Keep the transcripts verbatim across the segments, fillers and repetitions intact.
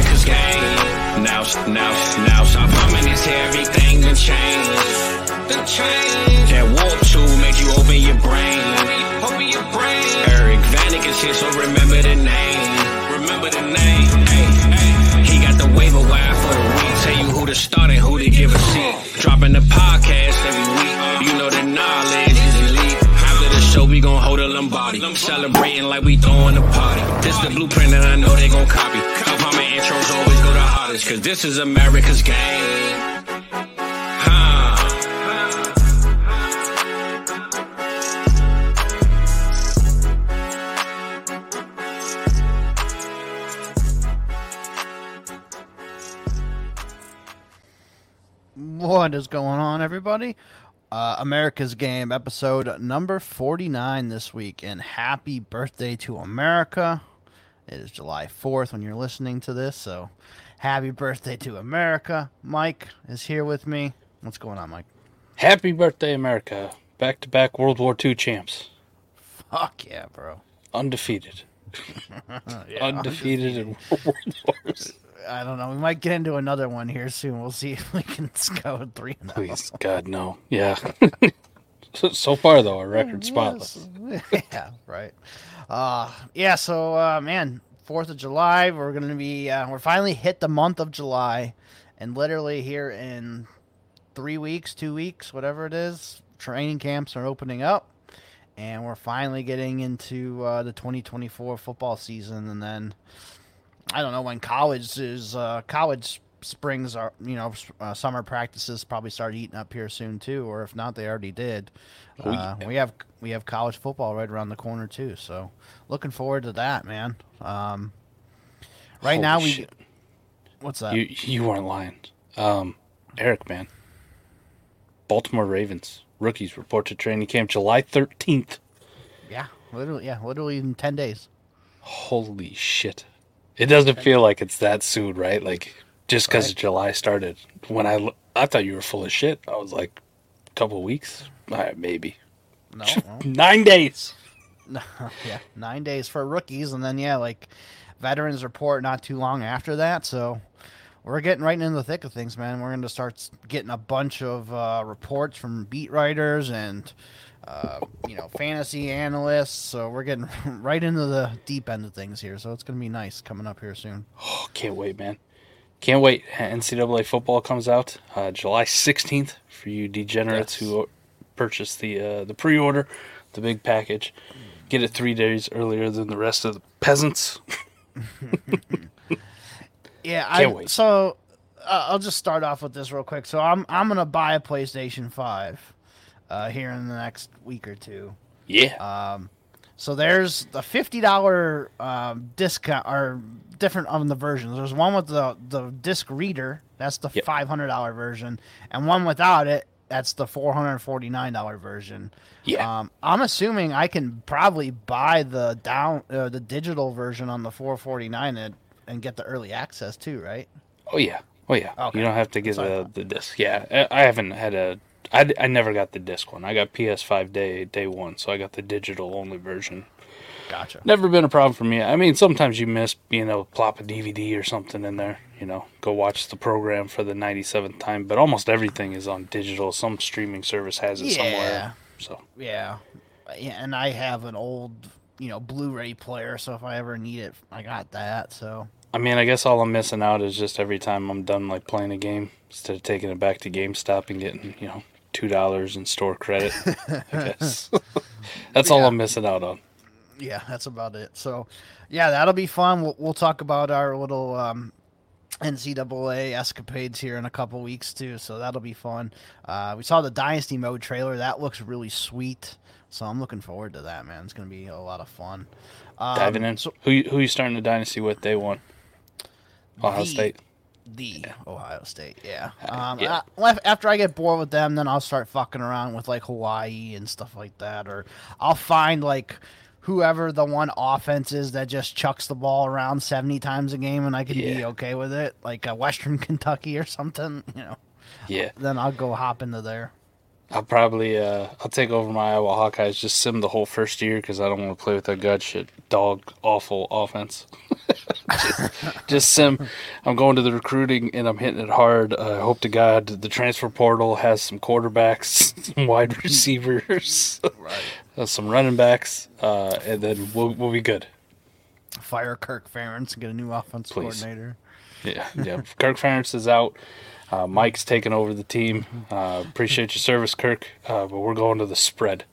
America's game. Now, now, now, stop humming this here, everything done changed. Done changed. That warp tool made you open your brain. Open your brain. Eric Vanek is here, so remember the name. Remember the name. Hey, hey. He got the waiver wire for the week. Tell you who to start and who to give a seat. Dropping the podcast every week. You know the knowledge is elite. After the show, we gon' hold a Lombardi. Celebrating like we throwing a party. This the blueprint and I know they gon' copy. How my intros always go the hardest. Cause this is America's game. Huh. What is going on, everybody? Uh, America's Game, episode number forty-nine this week, and happy birthday to America. It is July fourth when you're listening to this, so happy birthday to America. Mike is here with me. What's going on, Mike? Happy birthday, America. Back-to-back World War Two champs. Fuck yeah, bro. Undefeated. yeah, undefeated in World Wars. I don't know. We might get into another one here soon. We'll see if we can go three and Please, God, no. Yeah. so, so far, though, our record's spotless. yeah, right. Uh, yeah, so, uh, man, fourth of July, we're going to be, uh, we're finally hit the month of July, and literally here in three weeks, two weeks, whatever it is, training camps are opening up, and we're finally getting into uh, the twenty twenty-four football season, and then I don't know when college is, uh, college springs are, you know, uh, summer practices probably start eating up here soon too, or if not, they already did. Oh, uh, yeah. we have, we have college football right around the corner too. So looking forward to that, man. Um, right Holy now we, shit. what's that? You, you weren't lying. Um, Eric, man. Baltimore Ravens rookies report to training camp July thirteenth. Yeah, literally, yeah, literally in ten days. Holy shit. It doesn't feel like it's that soon, right? Like, just because Right. July started. When I, l- I thought you were full of shit. I was like, a couple of weeks? All right, maybe. No, no. Nine days. yeah, nine days for rookies, and then yeah, like veterans report not too long after that. So we're getting right into the thick of things, man. We're going to start s- getting a bunch of uh, reports from beat writers and uh, you know fantasy analysts. So we're getting right into the deep end of things here. So it's going to be nice coming up here soon. Oh, can't wait, man. Can't wait. N C double A football comes out uh, July sixteenth for you degenerates Yes. who purchase the uh, the pre-order, the big package. Get it three days earlier than the rest of the peasants. Yeah, Can't I wait. so uh, I'll just start off with this real quick. So I'm I'm gonna buy a PlayStation five uh, here in the next week or two. Yeah. Um, so there's the fifty dollar um, discount or different on the versions. There's one with the the disc reader. That's the Yep. five hundred dollar version, and one without it. That's the four hundred forty nine dollar version. Yeah. Um, I'm assuming I can probably buy the down uh, the digital version on the four forty nine and and get the early access too, right? Oh, yeah. Oh, yeah. Okay. You don't have to get That's what I the, thought. the disc. Yeah. I I haven't had a... I, I never got the disc one. I got P S five day day one, so I got the digital only version. Gotcha. Never been a problem for me. I mean, sometimes you miss being able to plop a D V D or something in there, you know, go watch the program for the ninety-seventh time, but almost everything is on digital. Some streaming service has it Yeah. somewhere. So, Yeah, yeah, and I have an old, you know, Blu-ray player, so if I ever need it, I got that. So I mean, I guess all I'm missing out is just every time I'm done, like, playing a game, instead of taking it back to GameStop and getting, you know, two dollars in store credit, I guess. That's all Yeah. I'm missing out on. yeah, that's about it. So yeah, that'll be fun. We'll, we'll talk about our little um, N C double A escapades here in a couple weeks too. So that'll be fun. Uh, we saw the Dynasty Mode trailer. That looks really sweet. So I'm looking forward to that, man. It's gonna be a lot of fun. Um, Diving in. So Who you- who you starting the dynasty with day one? Ohio the- State. The Ohio State, yeah. Um, yeah. I- well, after I get bored with them, then I'll start fucking around with like Hawaii and stuff like that, or I'll find like whoever the one offense is that just chucks the ball around seventy times a game, and I can be Yeah. okay with it, like a Western Kentucky or something, you know. Yeah. Then I'll go hop into there. I'll probably uh, I'll take over my Iowa Hawkeyes. Just sim the whole first year because I don't want to play with that god shit dog awful offense. just, just sim. I'm going to the recruiting and I'm hitting it hard. I uh, hope to God the transfer portal has some quarterbacks, some wide receivers, right. uh, some running backs, uh, and then we'll we'll be good. Fire Kirk Ferentz and get a new offense Please. coordinator. Yeah, yeah. Kirk Ferentz is out. Uh, Mike's taking over the team. Uh, appreciate your service, Kirk. Uh, but we're going to the spread.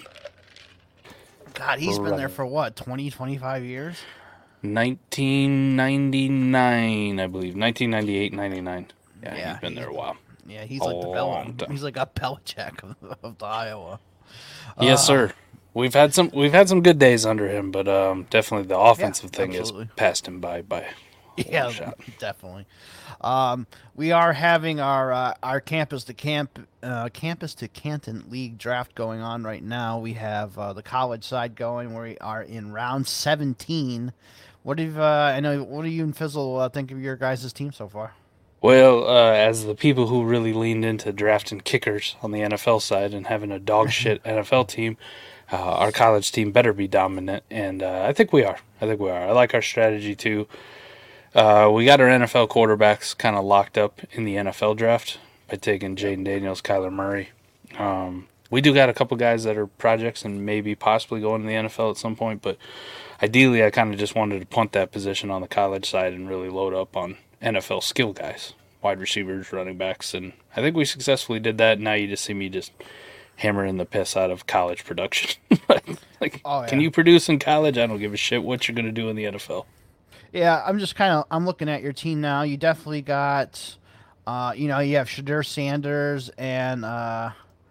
God, he's We're been there running. for what, twenty, twenty-five years? nineteen ninety-nine, I believe. nineteen ninety-eight, ninety-nine. Yeah, Yeah, he's been he's there a while. Yeah, he's A like the long Bel- time. He's like a Belichick of, of the Iowa. Yes, Uh, sir. We've had some we've had some good days under him, but um, definitely the offensive Yeah, thing absolutely. has passed him by by a Yeah, long shot. definitely. Um, we are having our uh, our campus to camp uh, campus to Canton League draft going on right now. We have uh, the college side going. We are in round seventeen. What have uh, I know? What do you and Fizzle uh, think of your guys' team so far? Well, uh, as the people who really leaned into drafting kickers on the N F L side and having a dog shit N F L team, uh, our college team better be dominant, and uh, I think we are. I think we are. I like our strategy too. Uh, we got our N F L quarterbacks kind of locked up in the N F L draft by taking Jaden Daniels, Kyler Murray. Um, we do got a couple guys that are projects and maybe possibly going to the N F L at some point, but ideally I kind of just wanted to punt that position on the college side and really load up on N F L skill guys, wide receivers, running backs, and I think we successfully did that. Now you just see me just hammering the piss out of college production. like, Oh, yeah. Can you produce in college? I don't give a shit what you're going to do in the N F L. Yeah, I'm just kind of I'm looking at your team now. You definitely got, uh, you know, you have Shadur Sanders and uh,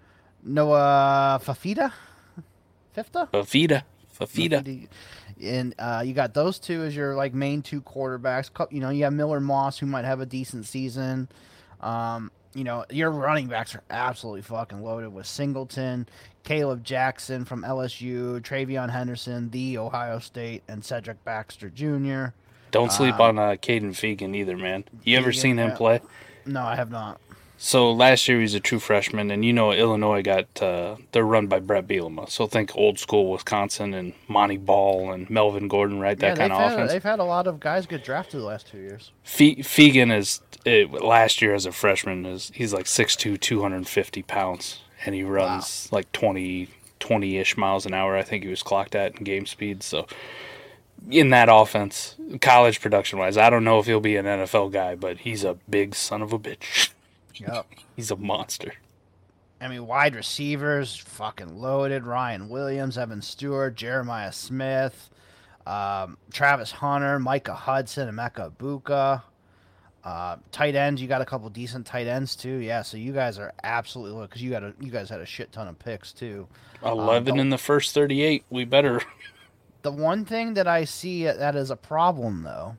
Noah Fafita, Fifta, Fafita. Fafita. and uh, you got those two as your like main two quarterbacks. Co- You know, you have Miller Moss who might have a decent season. Um, you know, your running backs are absolutely fucking loaded with Singleton, Caleb Jackson from L S U, Travion Henderson, the Ohio State, and Cedric Baxter Junior Don't sleep Um, on uh, Caden Fegan either, man. You ever Fegan, seen him yeah. play? No, I have not. So last year he was a true freshman, and you know Illinois got uh, they're run by Brett Bielema. So think old school Wisconsin and Monty Ball and Melvin Gordon, right? That yeah, kind they've of had, offense. they've had a lot of guys get drafted the last two years. Fe- Fegan is it, last year as a freshman is he's like six two, two hundred fifty pounds, and he runs like twenty, twenty-ish miles an hour. I think he was clocked at in game speed. So in that offense, college production wise, I don't know if he'll be an N F L guy, but he's a big son of a bitch. Yep. He's a monster. I mean, wide receivers, fucking loaded. Ryan Williams, Evan Stewart, Jeremiah Smith, um, Travis Hunter, Micah Hudson, and Emeka Buka. Uh, tight ends, you got a couple decent tight ends too. Yeah, so you guys are absolutely loaded because you got a, you guys had a shit ton of picks too. Eleven Uh, in the first thirty-eight. We better. The one thing that I see that is a problem though.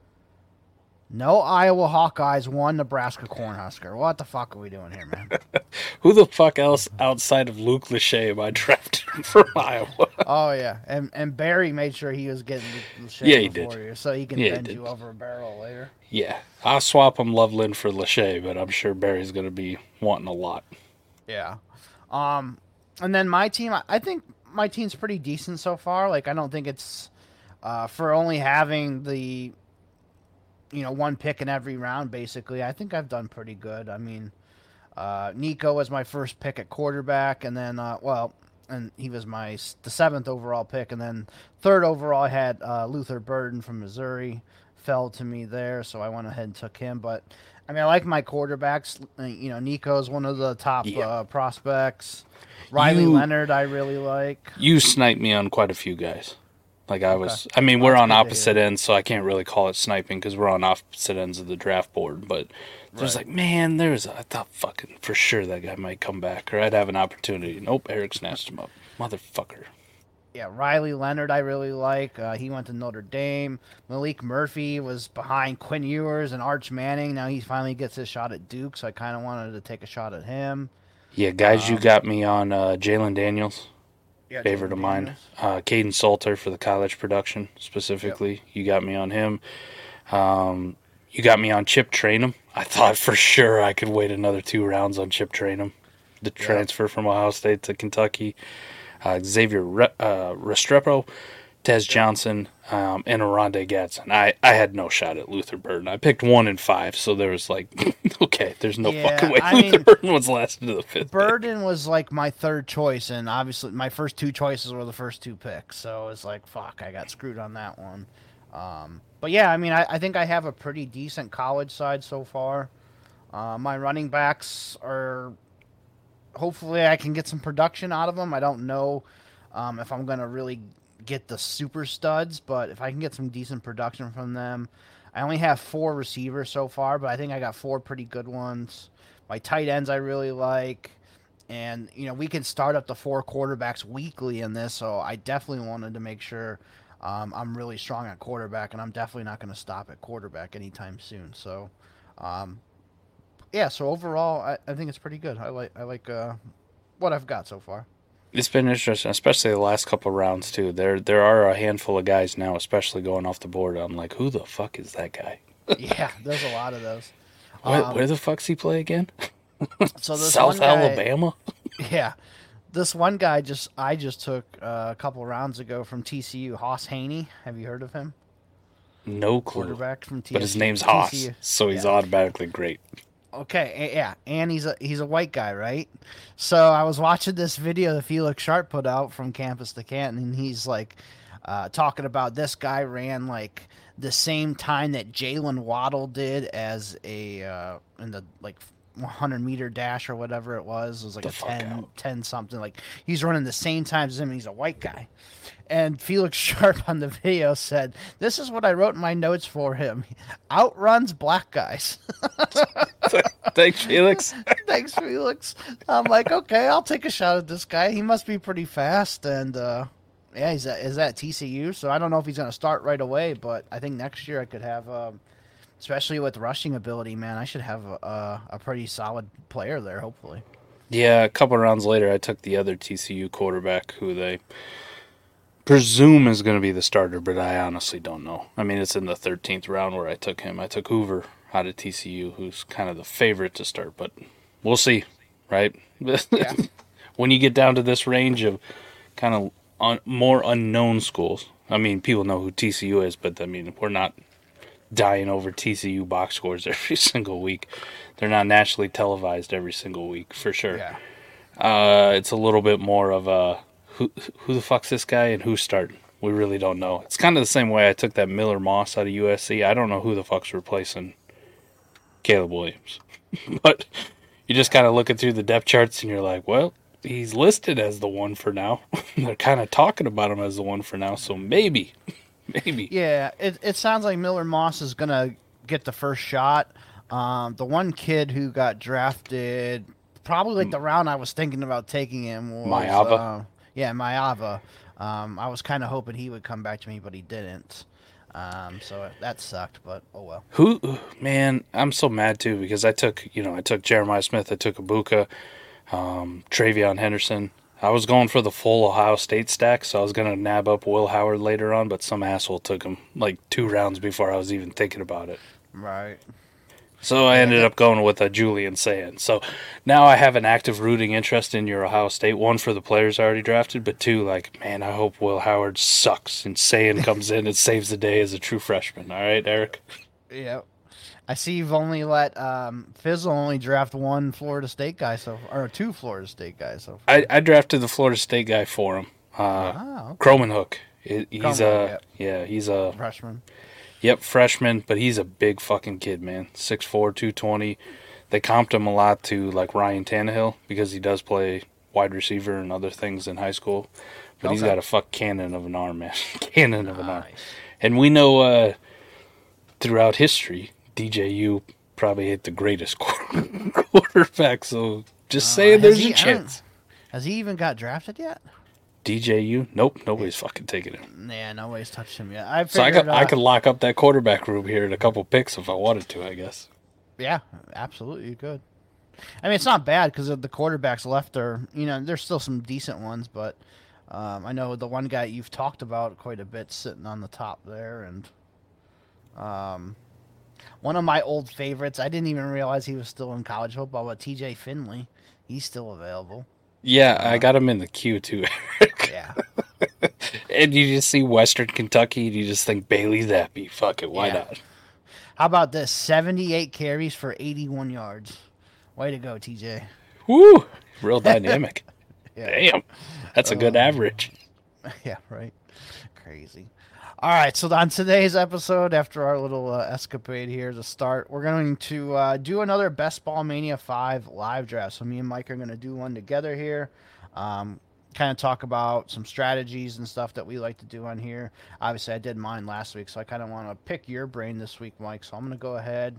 No Iowa Hawkeyes, one Nebraska Cornhusker. What the fuck are we doing here, man? Who the fuck else outside of Luke Lachey am I drafting for Iowa? Oh yeah, and and Barry made sure he was getting the shit Yeah, he before did. you, so he can Yeah, he bend did. you over a barrel later. Yeah, I'll swap him Loveland for Lachey, but I'm sure Barry's going to be wanting a lot. Yeah, um, and then my team, I, I think my team's pretty decent so far. Like I don't think it's uh, for only having the you know one pick in every round. Basically, I think I've done pretty good. I mean, uh, Nico was my first pick at quarterback, and then uh, well. And he was my s- the seventh overall pick, and then third overall I had uh, Luther Burden from Missouri, fell to me there, so I went ahead and took him. But I mean, I like my quarterbacks. Uh, You know, Nico's one of the top Yeah. uh, prospects. Riley You- Leonard, I really like. You sniped me on quite a few guys. Like I was, Okay. I mean, Well, we're that's on good to opposite hear. ends, so I can't really call it sniping because we're on opposite ends of the draft board. But there's Right. like, man, there's, I thought fucking for sure that guy might come back or I'd have an opportunity. Nope, Eric snatched him up. Motherfucker. Yeah, Riley Leonard, I really like. Uh, he went to Notre Dame. Malik Murphy was behind Quinn Ewers and Arch Manning. Now he finally gets his shot at Duke, so I kind of wanted to take a shot at him. Yeah, guys, you Um, got me on uh, Jalen Daniels. Yeah, Favorite Jalen of mine. Daniels. Uh, Caden Salter for the college production specifically. You got me on him. Um, you got me on Chip Trainum. I thought for sure I could wait another two rounds on Chip Trainum. the Yeah. transfer from Ohio State to Kentucky, uh, Xavier Re- uh, Restrepo, Tez Johnson, um, and Aronde Gadsden. I, I had no shot at Luther Burden. I picked one in five, so there was like, okay, there's no Yeah, fucking way I Luther mean, Burden was last into the fifth pick. Burden was like my third choice, and obviously my first two choices were the first two picks. So it's like, fuck, I got screwed on that one. Um, but yeah, I mean, I, I think I have a pretty decent college side so far. Uh, my running backs are. Hopefully, I can get some production out of them. I don't know um, if I'm going to really get the super studs, but if I can get some decent production from them. I only have four receivers so far, but I think I got four pretty good ones. My tight ends I really like. And, you know, we can start up the four quarterbacks weekly in this, so I definitely wanted to make sure um, I'm really strong at quarterback, and I'm definitely not going to stop at quarterback anytime soon. So, um, yeah, so overall, I, I think it's pretty good. I like I like uh, what I've got so far. It's been interesting, especially the last couple of rounds too. There there are a handful of guys now, especially going off the board. I'm like, who the fuck is that guy? Yeah, there's a lot of those. Where, Um, where the fuck's he play again? so this South one guy, Alabama? Yeah, this one guy just I just took uh, a couple rounds ago from T C U, Hoss Haney. Have you heard of him? No clue. Quarterback from T C U. But his name's Haas, T C U. so he's Yeah. automatically great. Okay, a- yeah, and he's a he's a white guy, right? So I was watching this video that Felix Sharp put out from Campus to Canton, and he's like uh, talking about this guy ran like the same time that Jalen Waddle did as a uh, in the like one hundred meter dash or whatever it was. It was like The a fuck ten, out. ten something. Like he's running the same times as him, and he's a white guy. And Felix Sharp on the video said, "This is what I wrote in my notes for him: outruns black guys." Thanks, Felix. Thanks, Felix. I'm like, okay, I'll take a shot at this guy. He must be pretty fast, and uh, yeah, he's at, is at T C U. So I don't know if he's going to start right away, but I think next year I could have, um, especially with rushing ability, man, I should have a, a pretty solid player there. Hopefully. Yeah, a couple rounds later, I took the other T C U quarterback who they presume is going to be the starter, but I honestly don't know. I mean, it's in the thirteenth round where I took him. I took Hoover out of T C U, who's kind of the favorite to start, but we'll see, right? Yeah. When you get down to this range of kind of un- more unknown schools, I mean, people know who T C U is, but I mean, we're not dying over T C U box scores every single week. They're not nationally televised every single week, for sure. Yeah. Uh, it's a little bit more of a who who the fuck's this guy and who's starting? We really don't know. It's kind of the same way I took that Miller Moss out of U S C. I don't know who the fuck's replacing Caleb Williams. But you just kind of looking through the depth charts and you're like, well, he's listed as the one for now. They're kind of talking about him as the one for now, so maybe, maybe. Yeah, it it sounds like Miller Moss is gonna get the first shot. Um, the one kid who got drafted, probably like the round I was thinking about taking him was Mayava? Uh, yeah, Mayava. Um, I was kind of hoping he would come back to me, but he didn't. Um, so that sucked, but oh well. Who, man, I'm so mad too because I took, you know, I took Jeremiah Smith, I took Ibuka, um, Travion Henderson. I was going for the full Ohio State stack, so I was going to nab up Will Howard later on, but some asshole took him like two rounds before I was even thinking about it. Right. So I ended up going with a Julian Sayin. So now I have an active rooting interest in your Ohio State. One, for the players I already drafted, but two, like, man, I hope Will Howard sucks and Sayin comes in and saves the day as a true freshman. All right, Eric? Yeah. I see you've only let um, Fizzle only draft one Florida State guy, so or two Florida State guys. So far. I, I drafted the Florida State guy for him. Uh, Ah, okay. Croman Hook. He- He's Croman, a, yeah, he's a, freshman. yep, freshman, but he's a big fucking kid, man. six four, two twenty. They comped him a lot to, like, Ryan Tannehill because he does play wide receiver and other things in high school. But he's Okay. got a fuck cannon of an arm, man. Cannon of an arm. Nice. And we know uh, throughout history, D J U probably hit the greatest quarterback. So just Uh, saying has there's he- a I don't- chance. Has he even got drafted yet? D J U? Nope, nobody's fucking taking him. Yeah, nobody's touched him yet. I So I figured, could I uh, could lock up that quarterback room here in a couple picks if I wanted to, I guess. Yeah, absolutely, you could. I mean, it's not bad because the quarterbacks left are, you know, there's still some decent ones, but um, I know the one guy you've talked about quite a bit sitting on the top there, and um, one of my old favorites. I didn't even realize he was still in college football, but T J Finley. He's still available. Yeah, uh, I got him in the queue too, Eric. Yeah. And you just see Western Kentucky, and you just think Bailey Zappi. Fuck it, why Yeah. not? How about this? seventy-eight carries for eighty-one yards. Way to go, T J. Woo! Real dynamic. Yeah. Damn. That's a good Um, average. Yeah, right. Crazy. All right, so on today's episode, after our little uh, escapade here to start, we're going to uh, do another Best Ball Mania five live draft. So me and Mike are going to do one together here. Um, kind of talk about some strategies and stuff that we like to do on here. Obviously, I did mine last week, so I kind of want to pick your brain this week, Mike. So I'm going to go ahead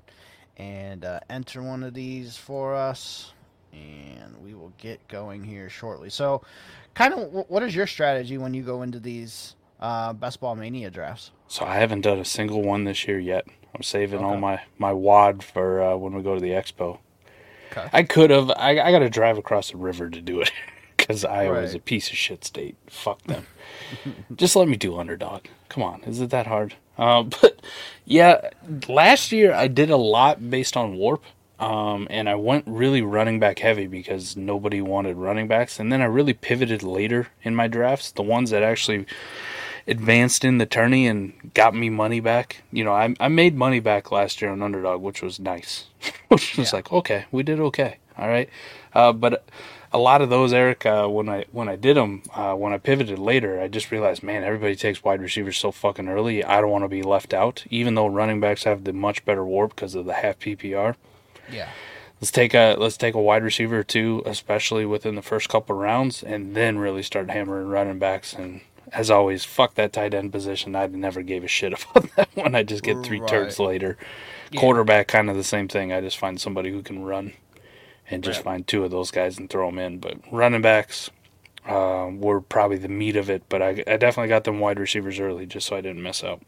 and uh, enter one of these for us, and we will get going here shortly. So kind of what is your strategy when you go into these uh, Best Ball Mania drafts? So I haven't done a single one this year yet. I'm saving Okay. all my, my wad for uh, when we go to the expo. Okay. I could have. I, I got to drive across the river to do it because Iowa's Right. a piece of shit state. Fuck them. Just let me do underdog. Come on. Is it that hard? Uh, but yeah, last year I did a lot based on warp. Um, and I went really running back heavy because nobody wanted running backs. And then I really pivoted later in my drafts. The ones that actually advanced in the tourney and got me money back. You know, I I made money back last year on underdog, which was nice. Which was Yeah. like, okay, we did okay. All right. Uh, but a lot of those, Eric, uh, when I when I did them, uh, when I pivoted later, I just realized, man, everybody takes wide receivers so fucking early. I don't want to be left out, even though running backs have the much better warp because of the half P P R. Yeah. Let's take a let's take a wide receiver or two, especially within the first couple rounds, and then really start hammering running backs. And as always, fuck that tight end position. I never gave a shit about that one. I just get three Right. turns later. Yeah. Quarterback, kind of the same thing. I just find somebody who can run, and just Right. find two of those guys and throw them in. But running backs uh, were probably the meat of it. But I, I definitely got them wide receivers early, just so I didn't miss out.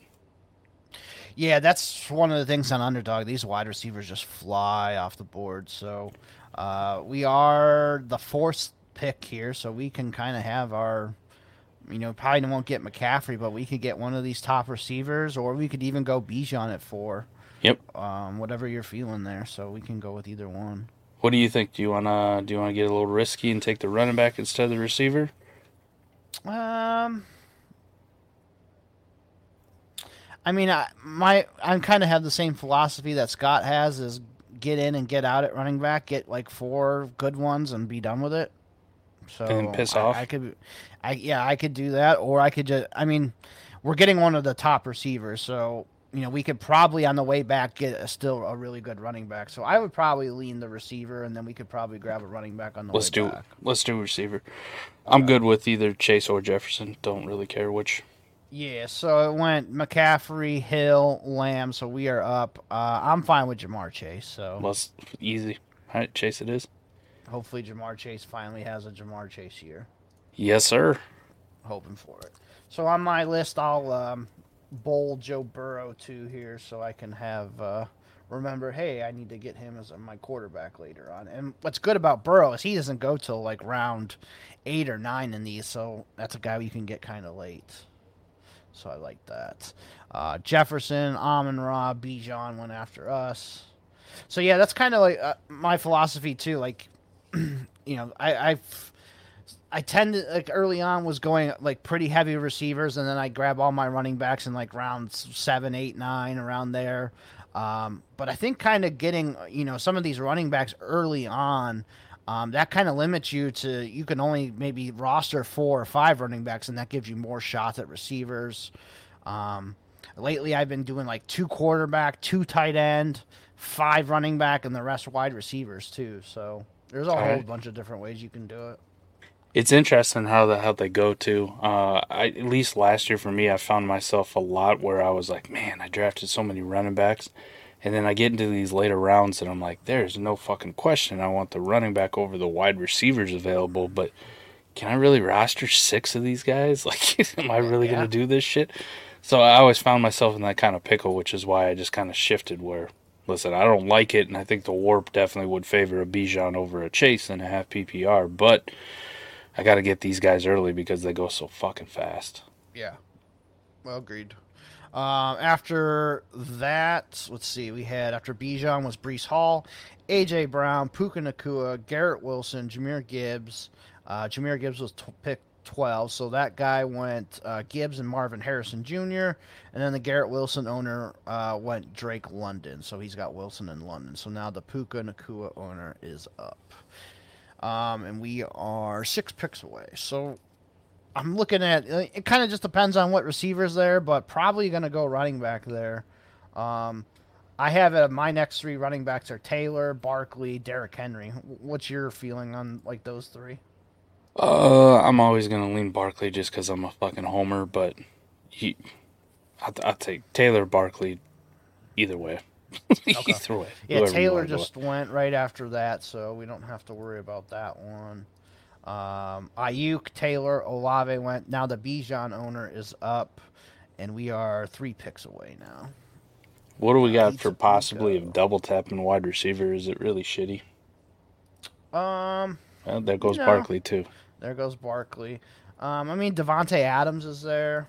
Yeah, that's one of the things on underdog. These wide receivers just fly off the board. So uh, we are the fourth pick here, so we can kind of have our, you know, probably won't get McCaffrey, but we could get one of these top receivers, or we could even go Bijan at four. Yep. Um, whatever you're feeling there, so we can go with either one. What do you think? Do you wanna do you wanna get a little risky and take the running back instead of the receiver? Um, I mean, I my I kind of have the same philosophy that Scott has: is get in and get out at running back, get like four good ones, and be done with it. So And then piss I, off? I could, I yeah, I could do that, or I could just. I mean, we're getting one of the top receivers, so you know we could probably on the way back get a, still a really good running back. So I would probably lean the receiver, and then we could probably grab a running back on the Let's way do back. let's do receiver. I'm good with either Chase or Jefferson. Don't really care which. Yeah, so it went McCaffrey, Hill, Lamb, so we are up. Uh, I'm fine with Jamar Chase, so Let's easy. All right, Chase it is. hopefully Jamar Chase finally has a Jamar Chase year. Yes, sir. Hoping for it. So on my list, I'll um, bowl Joe Burrow too here, so I can have uh, remember. Hey, I need to get him as my quarterback later on. And what's good about Burrow is he doesn't go till like round eight or nine in these, so that's a guy you can get kind of late. So I like that. Uh, Jefferson, Amon-Ra, Bijan went after us. So yeah, that's kind of like uh, my philosophy too. Like, you know, I I've, I tend to like early on was going like pretty heavy receivers, and then I grab all my running backs in like rounds seven, eight, nine, around there. Um, but I think kind of getting you know some of these running backs early on. Um, that kind of limits you to you can only maybe roster four or five running backs, and that gives you more shots at receivers. Um, lately, I've been doing like two quarterback, two tight end, five running back, and the rest wide receivers too. So there's a All whole right. bunch of different ways you can do it. It's interesting how the how they go too. Uh, I, at least last year for me, I found myself a lot where I was like, man, I drafted so many running backs. And then I get into these later rounds and I'm like, there's no fucking question. I want the running back over the wide receivers available, but can I really roster six of these guys? Like, am I really Yeah. going to do this shit? So I always found myself in that kind of pickle, which is why I just kind of shifted where, listen, I don't like it, and I think the warp definitely would favor a Bijan over a Chase and a half P P R, but I got to get these guys early because they go so fucking fast. Yeah. Well, agreed. Um, after that, let's see, we had after Bijan was Brees Hall, A J Brown, Puka Nakua, Garrett Wilson, Jameer Gibbs. Uh, Jameer Gibbs was t- picked twelve, so that guy went uh, Gibbs and Marvin Harrison Junior And then the Garrett Wilson owner uh, went Drake London, so he's got Wilson and London. So now the Puka Nakua owner is up. Um, and we are six picks away. So I'm looking at it. Kind of just depends on what receivers there, but probably going to go running back there. Um, I have uh, my next three running backs are Taylor, Barkley, Derrick Henry. What's your feeling on like those three? Uh, I'm always gonna lean Barkley just because I'm a fucking homer, but he, I I take Taylor, Barkley, either way. Okay. Either way. Yeah, Taylor just went right after that, so we don't have to worry about that one. Um, Ayuk, Taylor, Olave went. Now the Bijan owner is up, and we are three picks away now. What do we got Pizza for possibly a Pico. double tapping wide receiver? Is it really shitty? Um, Well, there goes No. Barkley too. there goes Barkley. Um, I mean Devontae Adams is there.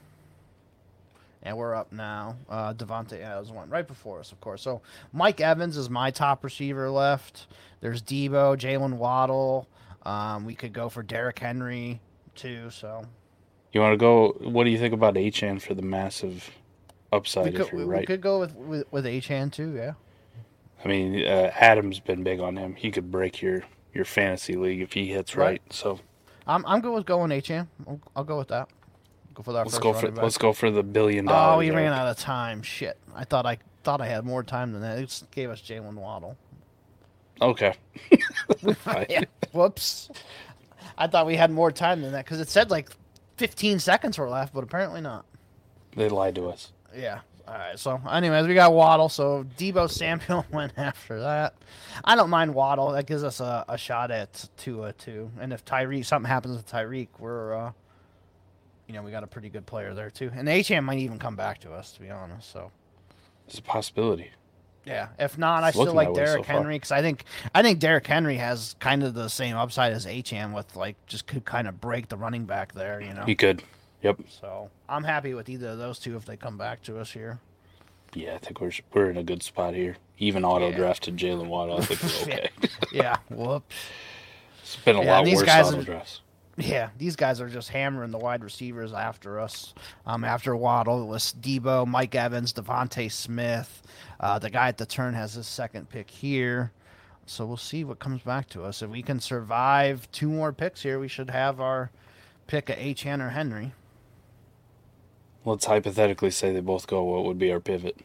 And we're up now. Uh, Devontae Adams went right before us, of course. So Mike Evans is my top receiver left. There's Debo, Jalen Waddle. Um, we could go for Derrick Henry too. So You want to go? What do you think about Achane for the massive we upside? could, If you're we, right, we could go with with, with Achane too. Yeah. I mean, uh, Adams been big on him. He could break your your fantasy league if he hits right. Right. So I'm I'm good with going Achane. I'll, I'll go with that. Go for that let's first go for running back. let's go for the billion dollars. Oh, we ran arc. out of time. Shit. I thought I thought I had more time than that. It just gave us Jalen Waddle. Okay. Fine. Yeah. Whoops. I thought we had more time than that because it said like fifteen seconds were left, but apparently not. They lied to us. Yeah. All right. So, anyways, we got Waddle. So Debo Samuel went after that. I don't mind Waddle. That gives us a, a shot at Tua too. And if Tyreek something happens with Tyreek, we're uh, you know we got a pretty good player there too. And H M might even come back to us, to be honest. So. It's a possibility. Yeah, if not, I It's still looking like that way so Derrick far. Henry because I think I think Derrick Henry has kind of the same upside as Achane with like just could kind of break the running back there, you know. He could. Yep. So I'm happy with either of those two if they come back to us here. Yeah, I think we're we're in a good spot here. Even auto Yeah. drafted Jalen Waddle. I think we're okay. Yeah, whoops. It's been a Yeah, lot these worse guys auto are- drafts. Yeah, these guys are just hammering the wide receivers after us. Um, after Waddle, it was Debo, Mike Evans, Devontae Smith. Uh, the guy at the turn has his second pick here. So we'll see what comes back to us. If we can survive two more picks here, we should have our pick of Achane or Henry. Let's hypothetically say they both go. What would be our pivot?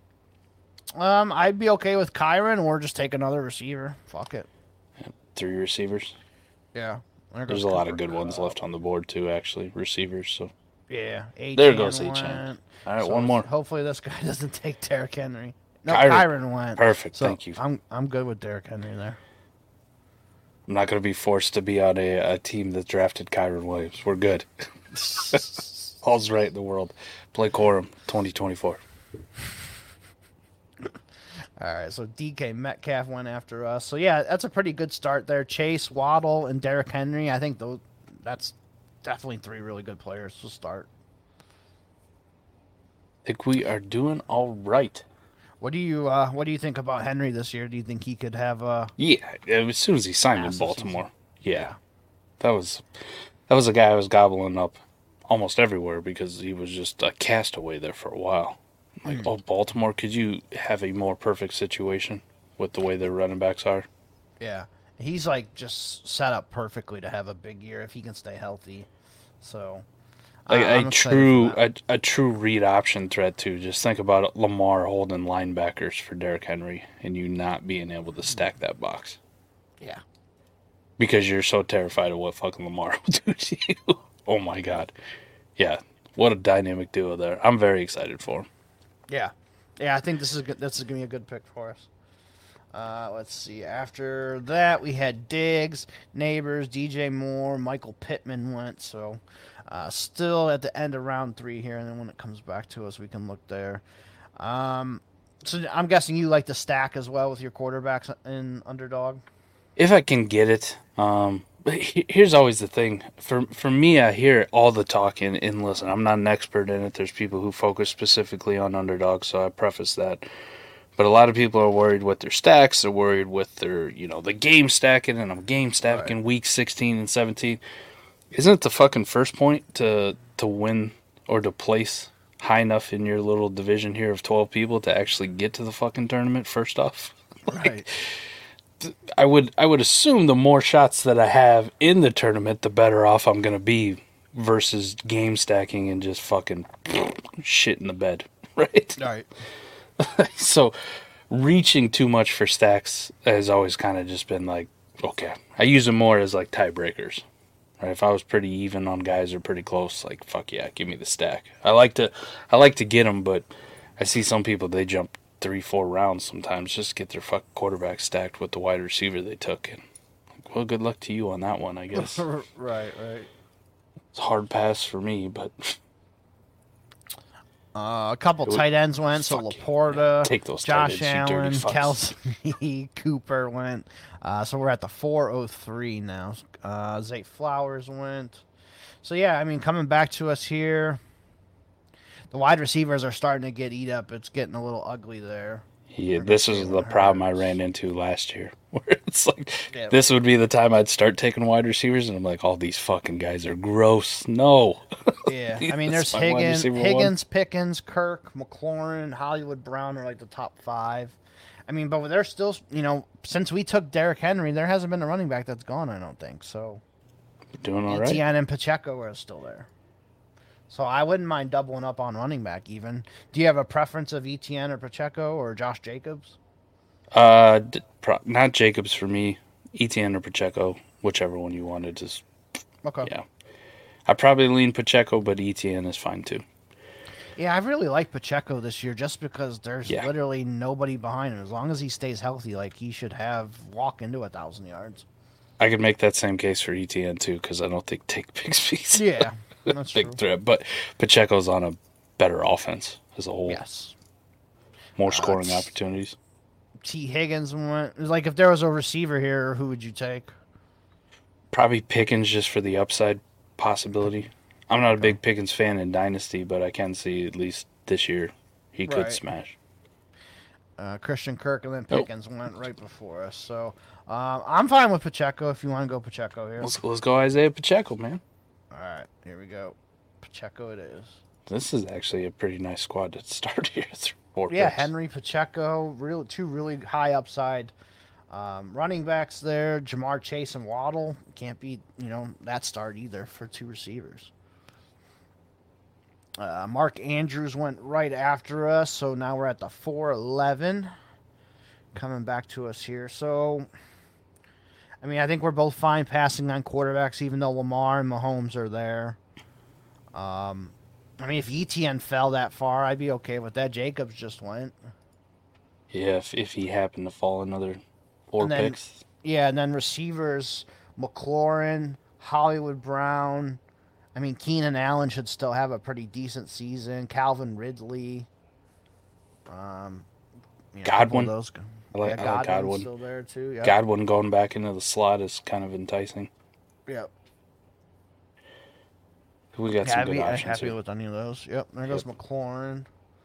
Um, I'd be okay with Kyron or just take another receiver. Fuck it. Three receivers. Yeah. There There's goes a lot of Cooper good ones Kupp. left on the board too. Actually, receivers. So Yeah. Achane There goes went. Achane. all right, So one more. Hopefully this guy doesn't take Derrick Henry. No, Kyron. Kyron, went. Perfect. So Thank you. I'm I'm good with Derrick Henry there. I'm not going to be forced to be on a, a team that drafted Kyron Williams. We're good. All's right in the world. Play Corum twenty twenty-four. All right, so D K Metcalf went after us. So yeah, that's a pretty good start there. Chase, Waddle, and Derrick Henry. I think those that's definitely three really good players to start. I think we are doing all right. What do you uh, what do you think about Henry this year? Do you think he could have uh Yeah, as soon as he signed in Massive Baltimore. season. Yeah. That was that was a guy I was gobbling up almost everywhere because he was just a castaway there for a while. Like, oh, Baltimore, could you have a more perfect situation with the way their running backs are? Yeah, he's like just set up perfectly to have a big year if he can stay healthy. So, Like uh, I'm a excited true for that. a, a true read option threat too. Just think about Lamar holding linebackers for Derrick Henry and you not being able to stack that box Yeah, because you're so terrified of what fucking Lamar will do to you. Oh my god, yeah, what a dynamic duo there. I'm very excited for him. yeah, yeah. I think this is good. This is gonna be a good pick for us. Uh, let's see. After that, we had Diggs, Neighbors, D J Moore, Michael Pittman went. So, uh, still at the end of round three here, and then when it comes back to us, we can look there. Um, so I'm guessing you like to stack as well with your quarterbacks in underdog. If I can get it, um, But he- here's always the thing. For for me, I hear all the talk, and, and listen, I'm not an expert in it. There's people who focus specifically on underdogs, so I preface that. But a lot of people are worried with their stacks. They're worried with their, you know, the game stacking, and I'm game stacking Right. week sixteen and seventeen. Isn't it the fucking first point to to win or to place high enough in your little division here of twelve people to actually get to the fucking tournament first off? Right. I would I would assume the more shots that I have in the tournament, the better off I'm gonna be versus game stacking and just fucking shit in the bed, right? Right. So reaching too much for stacks has always kind of just been like, okay, I use them more as like tiebreakers. Right? If I was pretty even on guys or pretty close, like fuck yeah, give me the stack. I like to I like to get them, but I see some people they jump three, four rounds sometimes just to get their fuck quarterback stacked with the wide receiver they took. And like, well, good luck to you on that one, I guess. right. Right. It's a hard pass for me, but Uh, a couple It would- tight ends went, so fuck you. Laporta, Take those tight Josh ends, you dirty Allen, fucks. Kelsey, Cooper went. Uh, so we're at the four oh three now. Uh, Zay Flowers went. So yeah, I mean, coming back to us here, the wide receivers are starting to get eat up. It's getting a little ugly there. yeah, this is the Jalen problem I Hurts. ran into last year. Where it's like, Yeah. this would be the time I'd start taking wide receivers, and I'm like, all these fucking guys are gross. No. Yeah, I mean, That's there's my wide Higgins, receiver one. Higgins, Pickens, Kirk, McLaurin, Hollywood Brown are like the top five. I mean, but they're still, you know, since we took Derrick Henry, there hasn't been a running back that's gone. I don't think so. Doing all right. Etienne and Pacheco are still there. So I wouldn't mind doubling up on running back even. Do you have a preference of Etienne or Pacheco or Josh Jacobs? Uh, d- pro- not Jacobs for me. Etienne or Pacheco, whichever one you wanted. Just Okay. yeah. I probably lean Pacheco, but Etienne is fine too. Yeah, I really like Pacheco this year just because there's Yeah. literally nobody behind him. As long as he stays healthy, like he should have walk into a thousand yards. I could make that same case for Etienne too, because I don't think Take Bigsby's Yeah, a that's big true. threat. But Pacheco's on a better offense as a whole. Yes. More scoring it's- opportunities. T. Higgins went. Like, if there was a receiver here, who would you take? Probably Pickens just for the upside possibility. I'm not a big Pickens fan in Dynasty, but I can see at least this year he could Right. smash. Uh, Christian Kirk and then Nope. Pickens went right before us. So uh, I'm fine with Pacheco if you want to go Pacheco here. Let's, let's go Isaiah Pacheco, man. All right, here we go. Pacheco it is. This is actually a pretty nice squad to start here. It's four Yeah, picks. Henry, Pacheco, real two really high upside um, running backs there. Jamar Chase and Waddle can't be, you know, that start either for two receivers. Uh, Mark Andrews went right after us, so now we're at the four eleven. Coming back to us here. So, I mean, I think we're both fine passing on quarterbacks, even though Lamar and Mahomes are there. Um, I mean, if Etienne fell that far, I'd be okay with that. Jacobs just went. Yeah, if, if he happened to fall another four And then- picks. Yeah, and then receivers, McLaurin, Hollywood Brown. I mean, Keenan Allen should still have a pretty decent season. Calvin Ridley. Um, you know, a couple of Godwin. Those, I like, yeah, I like Godwin's Godwin. still there, too. Yep. Godwin going back into the slot is kind of enticing. Yep. We got some Happy, good I'm options happy here. with any of those. Yep, there goes McLaurin.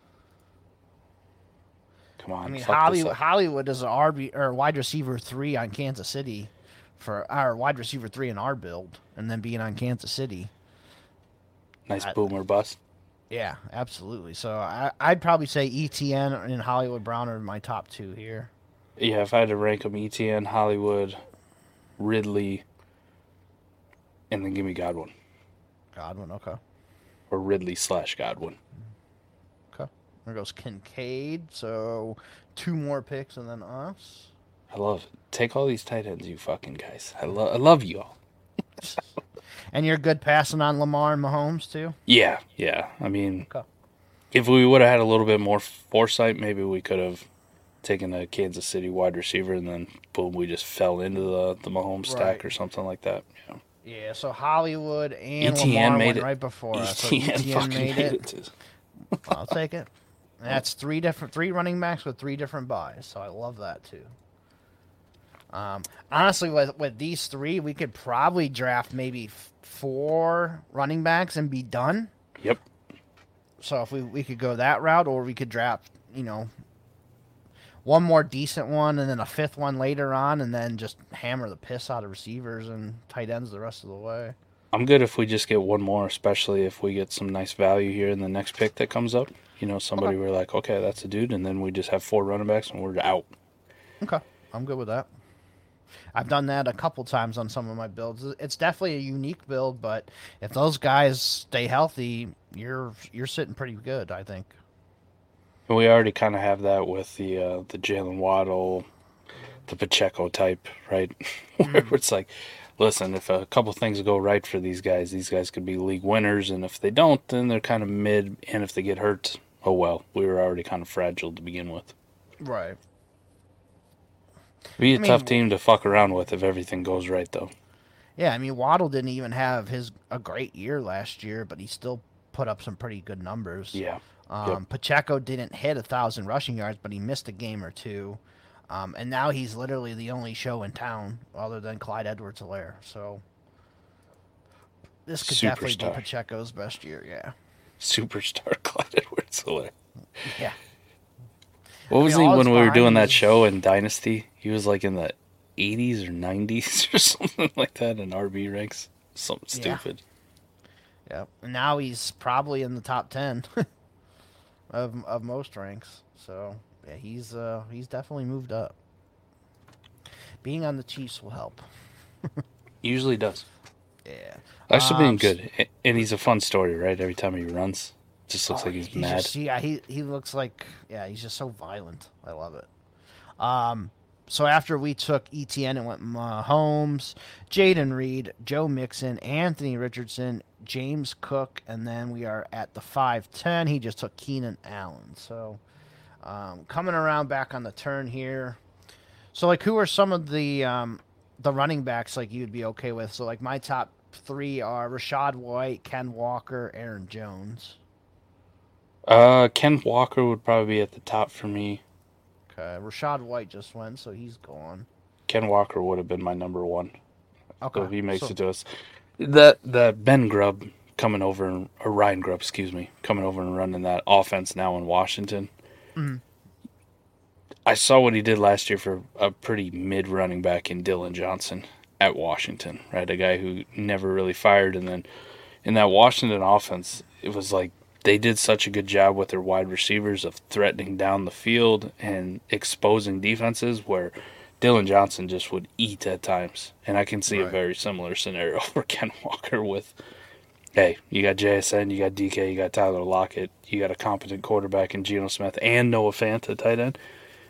Come on, I mean, fuck this Hollywood, up. Hollywood is an R B or wide receiver three on Kansas City for our wide receiver three in our build, and then being on Kansas City. Nice I- boomer bust. Yeah, absolutely. So I, I'd probably say E T N and Hollywood Brown are my top two here. Yeah, if I had to rank them, Etienne, Hollywood, Ridley, and then give me Godwin. Godwin, okay. Or Ridley slash Godwin. Okay. There goes Kincaid. So two more picks and then us. I love it. Take all these tight ends, you fucking guys. I, lo- I love you all. And you're good passing on Lamar and Mahomes too? Yeah, yeah. I mean, Okay. if we would have had a little bit more foresight, maybe we could have taken a Kansas City wide receiver and then boom, we just fell into the, the Mahomes stack Right. or something like that. Yeah. Yeah, so Hollywood and Etienne Lamar made went it. right before us. So Etienne Etienne fucking made made it. it. too. I'll take it. And that's three different three running backs with three different buys. So I love that too. Um, honestly, with with these three, we could probably draft maybe f- four running backs and be done. Yep. So if we, we could go that route, or we could draft, you know, one more decent one and then a fifth one later on, and then just hammer the piss out of receivers and tight ends the rest of the way. I'm good if we just get one more, especially if we get some nice value here in the next pick that comes up. You know, somebody Okay. we're like, okay, that's a dude, and then we just have four running backs and we're out. Okay, I'm good with that. I've done that a couple times on some of my builds. It's definitely a unique build, but if those guys stay healthy, you're you're sitting pretty good, I think. And we already kind of have that with the uh, the Jalen Waddle, the Pacheco type, right? Where Mm. it's like, listen, if a couple things go right for these guys, these guys could be league winners, and if they don't, then they're kind of mid. And if they get hurt, oh well, we were already kind of fragile to begin with. Right. Be a I mean, tough team to fuck around with if everything goes right, though. Yeah, I mean Waddle didn't even have his a great year last year, but he still put up some pretty good numbers. Yeah. Um, Yep. Pacheco didn't hit a thousand rushing yards, but he missed a game or two. Um, and now he's literally the only show in town other than Clyde Edwards-Helaire. So this could definitely be Superstar. Pacheco's best year. Yeah. Superstar Clyde Edwards-Helaire. Yeah. What was I mean, he all when it's we were behind doing that is- show in Dynasty? He was like in the eighties or nineties or something like that in R B ranks. Something Yeah. stupid. Yeah. And now he's probably in the top ten of of most ranks. So yeah, he's uh he's definitely moved up. Being on the Chiefs will help. Usually does. Yeah. Actually, Um, being good, A- and he's a fun story, right? Every time he runs, just looks Oh, like he's, mad. Just, yeah, he he looks like yeah, he's just so violent. I love it. Um, so after we took E T N, it went Mahomes, Jaden Reed, Joe Mixon, Anthony Richardson, James Cook, and then we are at the five ten. He just took Keenan Allen. So um, coming around back on the turn here. So like, who are some of the um, the running backs like you'd be okay with? So like my top three are Rashad White, Ken Walker, Aaron Jones. Uh, Ken Walker would probably be at the top for me. Okay, Rashad White just went, so he's gone. Ken Walker would have been my number one. Okay, So if he makes so- it to us. That that Ben Grubb coming over, and, or Ryan Grubb, excuse me, coming over and running that offense now in Washington. Mhm. I saw what he did last year for a pretty mid running back in Dylan Johnson at Washington, right? A guy who never really fired, and then in that Washington offense, it was like they did such a good job with their wide receivers of threatening down the field and exposing defenses where Dylan Johnson just would eat at times. And I can see a Right. very similar scenario for Ken Walker with, hey, you got J S N, you got D K, you got Tyler Lockett, you got a competent quarterback in Geno Smith and Noah Fant at tight end.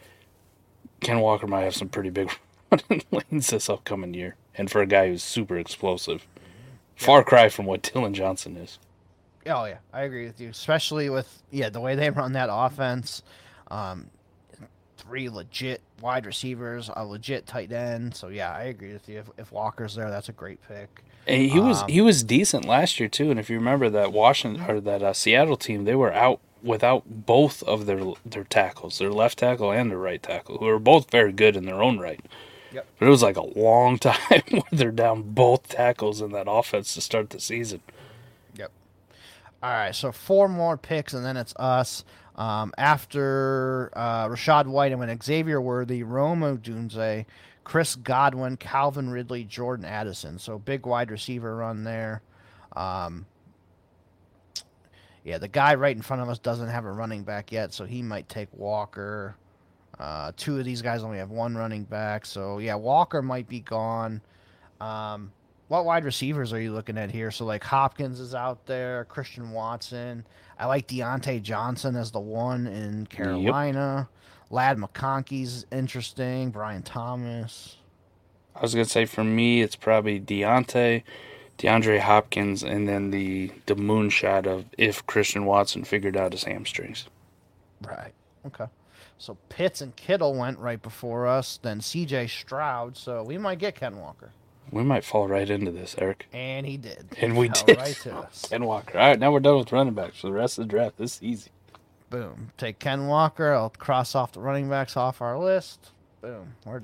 Ken Walker might have some pretty big running lanes this upcoming year. And for a guy who's super explosive, far cry from what Dylan Johnson is. Oh yeah, I agree with you. Especially with yeah the way they run that offense, um, three legit wide receivers, a legit tight end. So yeah, I agree with you. If, if Walker's there, that's a great pick. And he was Um, he was decent last year too. And if you remember that Washington or that uh, Seattle team, they were out without both of their their tackles, their left tackle and their right tackle, who were both very good in their own right. Yep. But it was like a long time where they're down both tackles in that offense to start the season. Yep. All right, so four more picks, and then it's us. Um, after uh, Rashad White, I went Xavier Worthy, Rome Odunze, Chris Godwin, Calvin Ridley, Jordan Addison. So big wide receiver run there. Um, yeah, the guy right in front of us doesn't have a running back yet, so he might take Walker. Uh, two of these guys only have one running back, so yeah, Walker might be gone. Um, what wide receivers are you looking at here? So like Hopkins is out there, Christian Watson. I like Deontay Johnson as the one in Carolina. Lad McConkey's interesting. Brian Thomas. I was gonna say for me, it's probably Deontay, DeAndre Hopkins, and then the the moonshot of if Christian Watson figured out his hamstrings. Right. Okay. So Pitts and Kittle went right before us. Then C J Stroud. So we might get Ken Walker. We might fall right into this, Eric. And he did. And we Fell did. right to us. Ken Walker. All right, now we're done with running backs for the rest of the draft. This is easy. Boom. Take Ken Walker. I'll cross off the running backs off our list. Boom. We're done.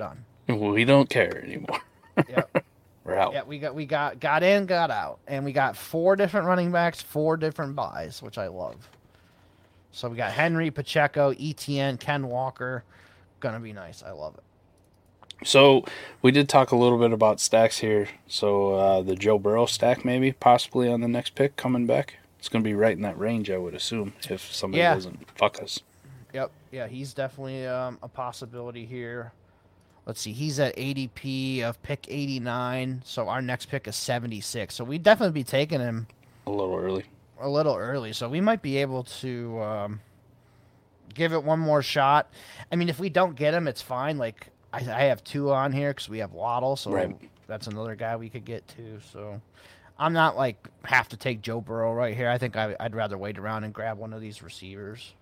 We don't care anymore. Yep. We're out. Yeah, we got we got got in, got out, and we got four different running backs, four different buys, which I love. So we got Henry, Pacheco, E T N, Ken Walker. Gonna be nice. I love it. So we did talk a little bit about stacks here. So uh, the Joe Burrow stack maybe possibly on the next pick coming back. It's gonna be right in that range, I would assume, if somebody Yeah. doesn't fuck us. Yep. Yeah, he's definitely um, a possibility here. Let's see. He's at A D P of pick eighty-nine, so our next pick is seventy-six. So we'd definitely be taking him A little early. a little early. So we might be able to um, give it one more shot. I mean, if we don't get him, it's fine. Like, I, I have two on here because we have Waddle, so Right. that's another guy we could get to. So I'm not, like, have to take Joe Burrow right here. I think I, I'd rather wait around and grab one of these receivers.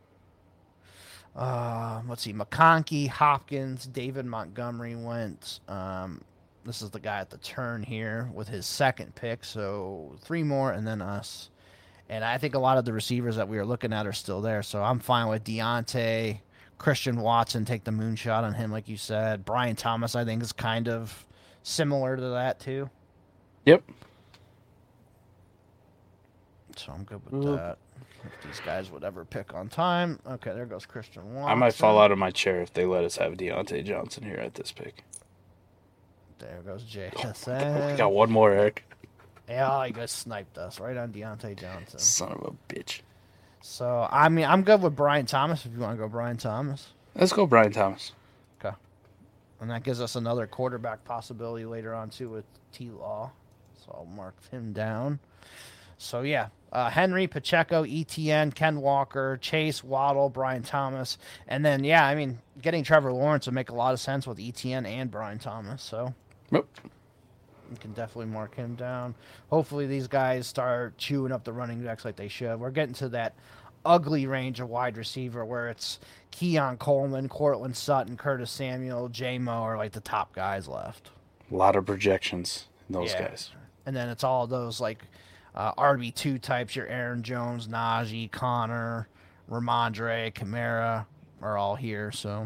Uh, let's see, McConkey, Hopkins, David Montgomery went. Um, this is the guy at the turn here with his second pick. So three more and then us. And I think a lot of the receivers that we were looking at are still there. So I'm fine with Deontay, Christian Watson, take the moonshot on him, like you said. Brian Thomas, I think, is kind of similar to that, too. Yep. So I'm good with Ooh. that. If these guys would ever pick on time. Okay, there goes Christian Watson. I might fall out of my chair if they let us have Deontay Johnson here at this pick. There goes J We S N. got one more, Eric. Yeah, you guys sniped us right on Deontay Johnson. Son of a bitch. So, I mean, I'm good with Brian Thomas if you want to go Brian Thomas. Let's go Brian Thomas. Okay. And that gives us another quarterback possibility later on, too, with T-Law. So I'll mark him down. So, yeah, uh, Henry, Pacheco, E T N, Ken Walker, Chase, Waddle, Brian Thomas. And then, yeah, I mean, getting Trevor Lawrence would make a lot of sense with E T N and Brian Thomas. So Yep. you can definitely mark him down. Hopefully these guys start chewing up the running backs like they should. We're getting to that ugly range of wide receiver where it's Keon Coleman, Cortland Sutton, Curtis Samuel, J-Mo are like the top guys left. A lot of projections in those Yeah. guys. And then it's all those like uh, R B two types, your Aaron Jones, Najee, Connor, Ramondre, Kamara are all here. So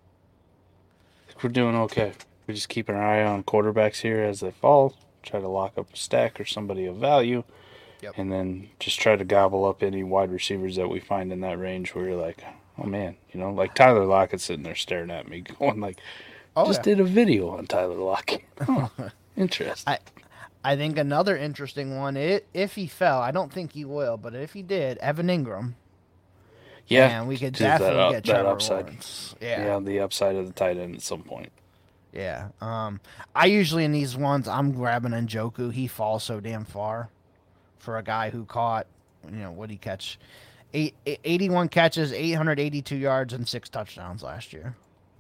I think we're doing okay. We're just keeping our eye on quarterbacks here as they fall. Try to lock up a stack or somebody of value. Yep. And then just try to gobble up any wide receivers that we find in that range where you're like, oh man, you know, like Tyler Lockett sitting there staring at me going like, oh, just yeah. did a video on Tyler Lockett. Huh, interesting. I I think another interesting one, it, if he fell, I don't think he will, but if he did, Evan Ingram. yeah. And we could just that definitely up- get that Trevor upside. Lawrence. Yeah. Yeah. the upside of the tight end at some point. Yeah. Um, I usually in these ones, I'm grabbing Njoku. He falls so damn far for a guy who caught, you know, what did he catch? Eight, eighty-one catches, eight hundred eighty-two yards, and six touchdowns last year.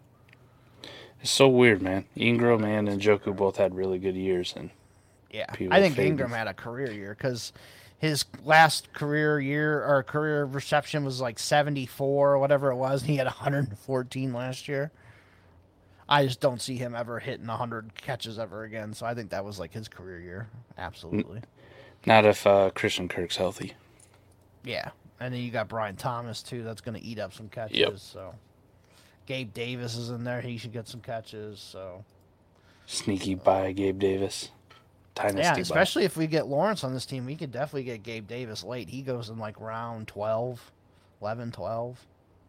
It's so weird, man. Ingram and Njoku both had really good years, and Yeah. People I think fading. Ingram had a career year because his last career year or career reception was like seventy-four or whatever it was. And he had one hundred fourteen last year. I just don't see him ever hitting one hundred catches ever again. So I think that was like his career year. Absolutely. not if uh, Christian Kirk's healthy. Yeah. And then you got Brian Thomas, too. That's going to eat up some catches. Yep. So Gabe Davis is in there. He should get some catches. So Sneaky by Gabe Davis. Dynasty yeah, buy. especially if we get Lawrence on this team, we could definitely get Gabe Davis late. He goes in like round twelve, eleven, twelve.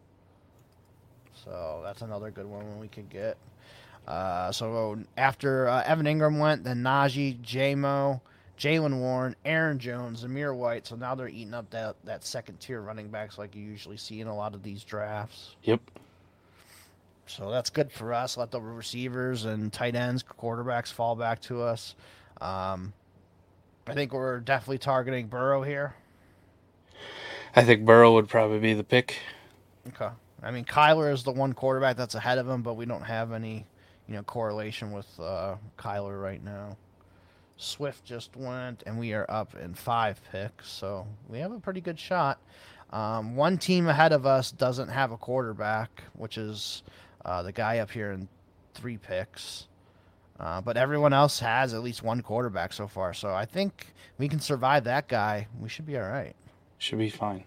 So that's another good one we could get. Uh, so after uh, Evan Ingram went, then Najee, J-Mo, Jalen Warren, Aaron Jones, Amir White. So now they're eating up that, that second tier running backs like you usually see in a lot of these drafts. Yep. So that's good for us. Let the receivers and tight ends, quarterbacks fall back to us. Um, I think we're definitely targeting Burrow here. I think Burrow would probably be the pick. Okay. I mean, Kyler is the one quarterback that's ahead of him, but we don't have any, you know, correlation with uh, Kyler right now. Swift just went, and we are up in five picks, so we have a pretty good shot. Um, one team ahead of us doesn't have a quarterback, which is uh, the guy up here in three picks. Uh, but everyone else has at least one quarterback so far, so I think we can survive that guy. We should be all right. Should be fine.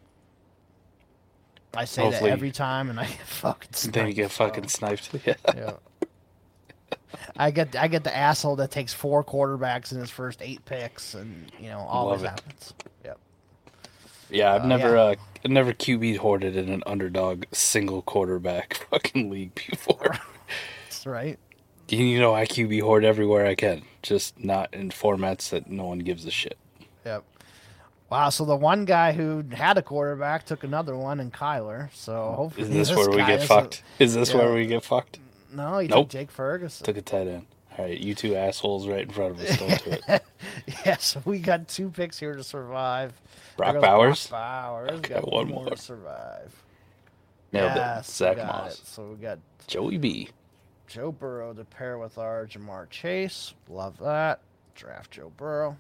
I say Hopefully. that every time, and I get fucking sniped. Then you get so, fucking sniped. Yeah. yeah. I get I get the asshole that takes four quarterbacks in his first eight picks, and you know always Love it. happens. Yep. Yeah, I've Uh, never yeah. uh, I've never Q B hoarded in an underdog single quarterback fucking league before. That's right. You know, I Q B hoard everywhere I can, just not in formats that no one gives a shit. Yep. Wow. So the one guy who had a quarterback took another one, and Kyler. So hopefully Is this where we guy get isn't- fucked? Is this yeah. where we get fucked? No, he Nope. took Jake Ferguson. Took a tight end. All right, you two assholes right in front of us. Don't do it. Yeah, so we got two picks here to survive. Brock There goes Bowers? Brock Bowers. Okay, got one one more more. to survive. Nailed yes, it. Zach we got Moss. it. So we got Joey B. Joe Burrow to pair with our Jamar Chase. Love that. Draft Joe Burrow.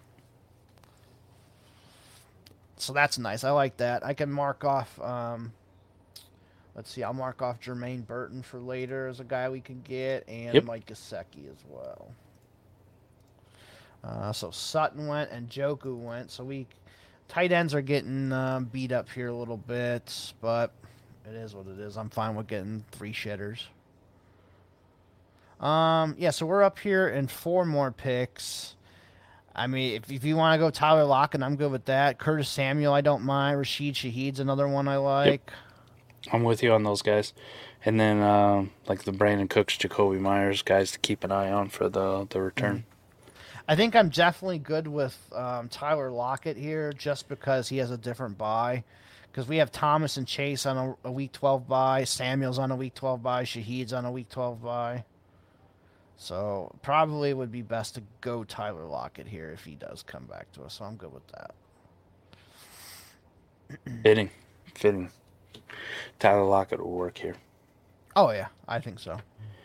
So that's nice. I like that. I can mark off. Um, let's see. I'll mark off Jermaine Burton for later as a guy we can get, and Yep. Mike Gesicki as well. Uh, so Sutton went and Joku went. So we tight ends are getting um, beat up here a little bit, but it is what it is. I'm fine with getting three shitters. Um, yeah, so we're up here in four more picks. I mean, if, if you want to go Tyler Lockett, I'm good with that. Curtis Samuel, I don't mind. Rashid Shaheed's another one I like. I'm with you on those guys. And then, um, like the Brandon Cooks, Jacoby Myers, guys to keep an eye on for the, the return. I think I'm definitely good with um, Tyler Lockett here just because he has a different bye. Because we have Thomas and Chase on a, a Week twelve bye, Samuel's on a Week twelve bye, Shaheed's on a Week twelve bye. So probably would be best to go Tyler Lockett here if he does come back to us. So I'm good with that. Fitting. Fitting. Tyler Lockett will work here. Oh, yeah, I think so.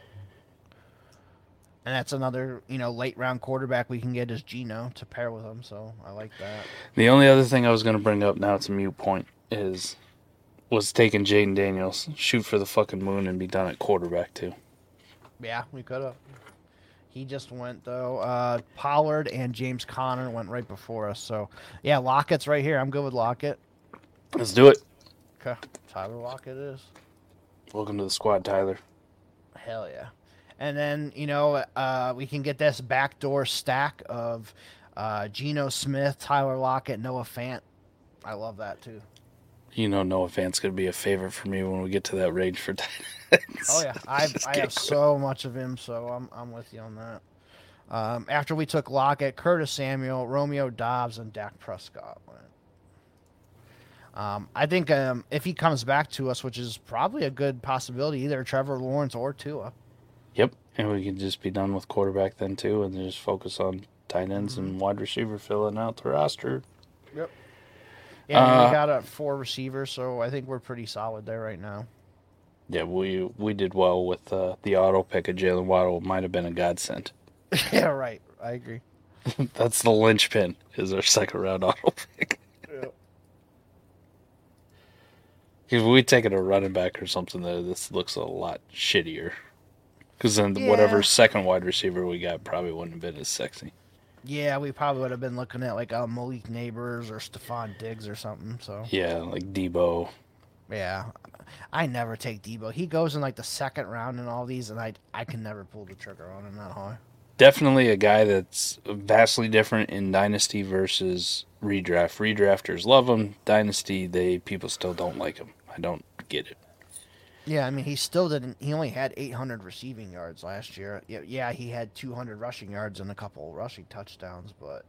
And that's another, you know, late round quarterback we can get is Geno to pair with him. So I like that. The only other thing I was going to bring up, now it's a mute point, is was taking Jaden Daniels, shoot for the fucking moon, and be done at quarterback too. Yeah, we could have. He just went, though. Uh, Pollard and James Conner went right before us. So, yeah, Lockett's right here. I'm good with Lockett. Let's do it. Okay. Tyler Lockett is. Welcome to the squad, Tyler. Hell yeah. And then, you know, uh, we can get this backdoor stack of uh, Geno Smith, Tyler Lockett, Noah Fant. I love that, too. You know Noah Fant's going to be a favorite for me when we get to that range for tight ends. Oh, yeah. I Just I get have quick. so much of him, so I'm I'm with you on that. Um, after we took Lockett, Curtis Samuel, Romeo Dobbs, and Dak Prescott went. Um, I think um, if he comes back to us, which is probably a good possibility, either Trevor Lawrence or Tua. Yep, and we can just be done with quarterback then too, and just focus on tight ends Mm-hmm. and wide receiver filling out the roster. Yep. Yeah, I mean, Uh, we got a four receivers, so I think we're pretty solid there right now. Yeah, we we did well with uh, the auto pick of Jalen Waddle. Might have been a godsend. Yeah, right. I agree. That's the linchpin. Is our second round auto pick. Yep. If we taken a running back or something, there, this looks a lot shittier. Because then Yeah. whatever second wide receiver we got probably wouldn't have been as sexy. Yeah, we probably would have been looking at like uh, Malik Neighbors or Stephon Diggs or something. So Yeah, like Debo. yeah, I never take Debo. He goes in like the second round in all these, and I I can never pull the trigger on him that high. Definitely a guy that's vastly different in Dynasty versus Redraft. Redrafters love him. Dynasty, they people still don't like him. I don't get it. Yeah, I mean he still didn't. He only had eight hundred receiving yards last year. Yeah, yeah, he had two hundred rushing yards and a couple rushing touchdowns, but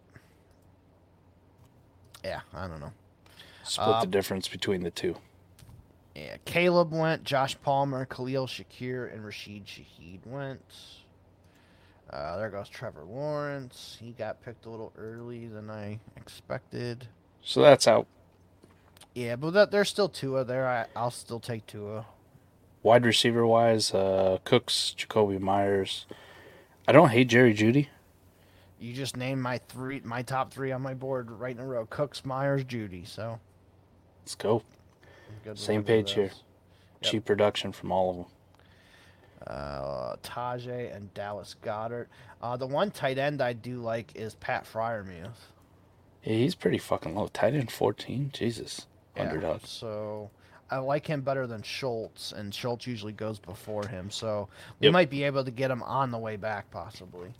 yeah, I don't know. Split Uh, the difference between the two. Yeah, Caleb went, Josh Palmer, Khalil Shakir, and Rashid Shaheed went. Uh, there goes Trevor Lawrence. He got picked a little early than I expected. So that's out. Yeah, but that, there's still Tua there. I, I'll still take Tua. Wide receiver wise, uh, Cooks, Jacoby Myers. I don't hate Jerry Jeudy. You just named my three, my top three on my board right in a row: Cooks, Myers, Judy. So Let's go. I'm good with Same either of page here. those. Yep. Cheap production from all of them. Uh, Tajay and Dallas Goddard. Uh, the one tight end I do like is Pat Fryermuth. Yeah, he's pretty fucking low. Tight end fourteen? Jesus. Yeah, Underdogs. so I like him better than Schultz, and Schultz usually goes before him, so we Yep. might be able to get him on the way back, possibly.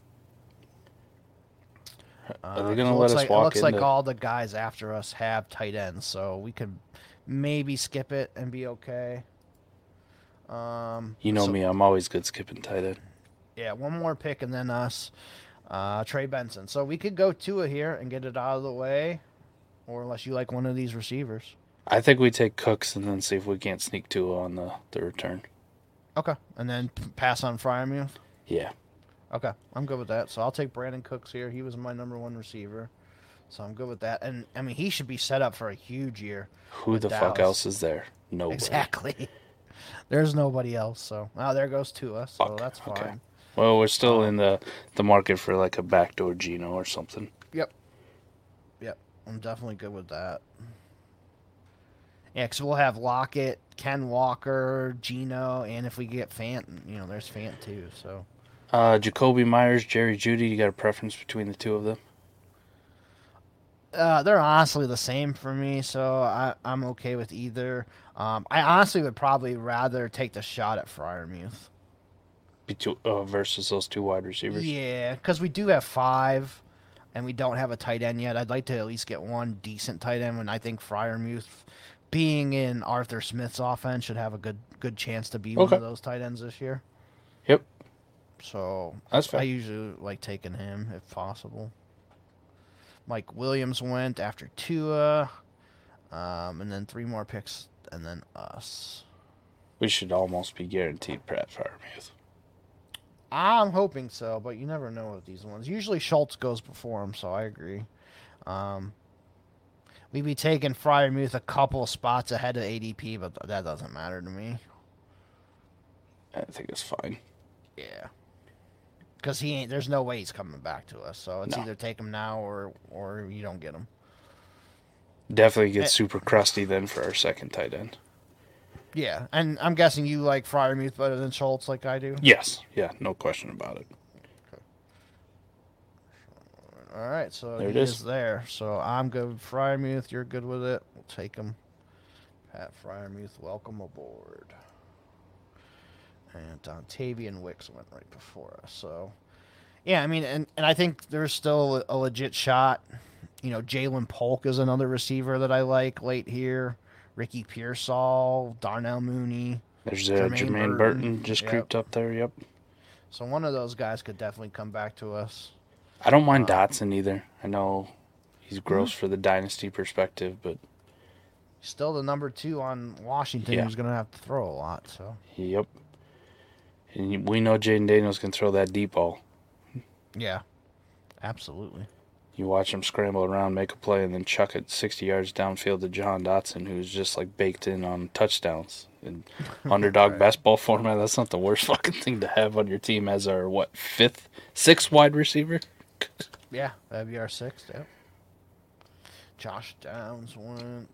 Are Uh, they 'cause going it to let looks us like, it walk looks into... like all the guys after us have tight ends, so we could maybe skip it and be okay. Um, You know so- me, I'm always good skipping tight end. Yeah, one more pick and then us. Uh, Trey Benson. So we could go Tua here and get it out of the way, or unless you like one of these receivers. I think we take Cooks and then see if we can't sneak Tua on the, the return. Okay. And then p- pass on Fryermuth? Yeah. Okay. I'm good with that. So I'll take Brandon Cooks here. He was my number one receiver. So I'm good with that. And, I mean, he should be set up for a huge year. Who with the fuck Dallas. else is there? Nobody. Exactly. There's nobody else. So, oh, there goes Tua. So Fuck. that's fine. Okay. Well, we're still Um, in the, the market for like a backdoor Geno or something. Yep. Yep. I'm definitely good with that. Yeah, because we'll have Lockett, Ken Walker, Geno, and if we get Fant, you know, there's Fant too. So Uh, Jacoby Myers, Jerry Judy, you got a preference between the two of them? uh, they're honestly the same for me. So I, I'm okay with either. Um, I honestly would probably rather take the shot at Fryermuth. Betu- uh, versus those two wide receivers? Yeah, because we do have five, and we don't have a tight end yet. I'd like to at least get one decent tight end, and I think Fryermuth, being in Arthur Smith's offense, should have a good good chance to be one Okay. of those tight ends this year. Yep. So That's fair. I usually like taking him if possible. Mike Williams went after Tua, um, and then three more picks, and then us. We should almost be guaranteed Pratt Firemuth. I'm hoping so, but you never know with these ones. Usually Schultz goes before him, so I agree. Um, we'd be taking Fryermuth a couple spots ahead of A D P, but that doesn't matter to me. I think it's fine. Yeah. Because he ain't. There's no way he's coming back to us. So it's No. either take him now or or you don't get him. Definitely get Eh. super crusty then for our second tight end. Yeah, and I'm guessing you like Fryermuth better than Schultz, like I do. Yes. Yeah, no question about it. All right, so There it he is. is there. So I'm good with Fryermuth. You're good with it. We'll take him. Pat Fryermuth, welcome aboard. And Dontavian Wicks went right before us. So, yeah, I mean, and, and I think there's still a legit shot. You know, Jalen Polk is another receiver that I like late here. Ricky Pearsall, Darnell Mooney. There's uh, Jermaine Jermaine Burton, Burton. just Yep. creeped up there. Yep. So one of those guys could definitely come back to us. I don't mind Uh, Dotson either. I know he's gross for the dynasty perspective, but Still the number two on Washington, Yeah. who's going to have to throw a lot. So yep. And we know Jaden Daniels can throw that deep ball. yeah, absolutely. You watch him scramble around, make a play, and then chuck it sixty yards downfield to John Dotson, who's just like baked in on touchdowns. In underdog Right. best ball format, that's not the worst fucking thing to have on your team as our, what, fifth, sixth wide receiver? Yeah, that'd be our sixth. Yep. Josh Downs went.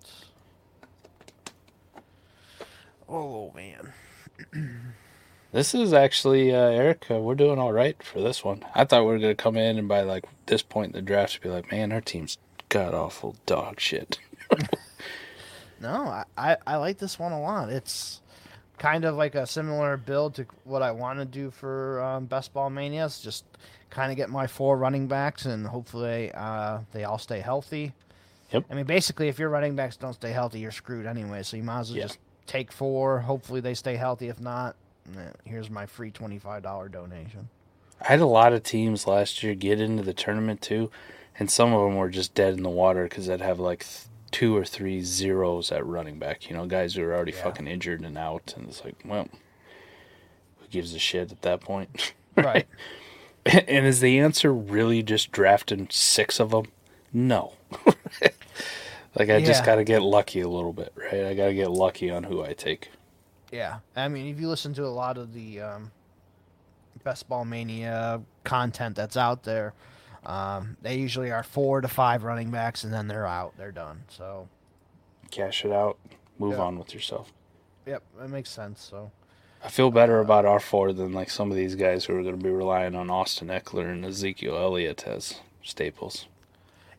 Oh man. This is actually, uh, Eric, uh, we're doing all right for this one. I thought we were going to come in and by like this point in the draft be like, man, our team's god awful dog shit. No, I, I, I like this one a lot. It's kind of like a similar build to what I want to do for um, Best Ball Mania. It's just kind of get my four running backs and hopefully uh, they all stay healthy. Yep. I mean, basically, if your running backs don't stay healthy, you're screwed anyway. So you might as well Yeah. just take four. Hopefully they stay healthy. If not, eh, here's my free twenty-five dollars donation. I had a lot of teams last year get into the tournament too, and some of them were just dead in the water because they'd have like th- two or three zeros at running back. You know, guys who are already Yeah. fucking injured and out, and it's like, well, who gives a shit at that point? Right. And is the answer really just drafting six of them? No. Like I just Yeah. got to get lucky a little bit, right? I got to get lucky on who I take. Yeah, I mean, if you listen to a lot of the um, Best Ball Mania content that's out there, um, they usually are four to five running backs, and then they're out. They're done. So, Cash it out, move Yeah. on with yourself. yep, that makes sense. So, I feel better about our four than like some of these guys who are going to be relying on Austin Eckler and Ezekiel Elliott as staples.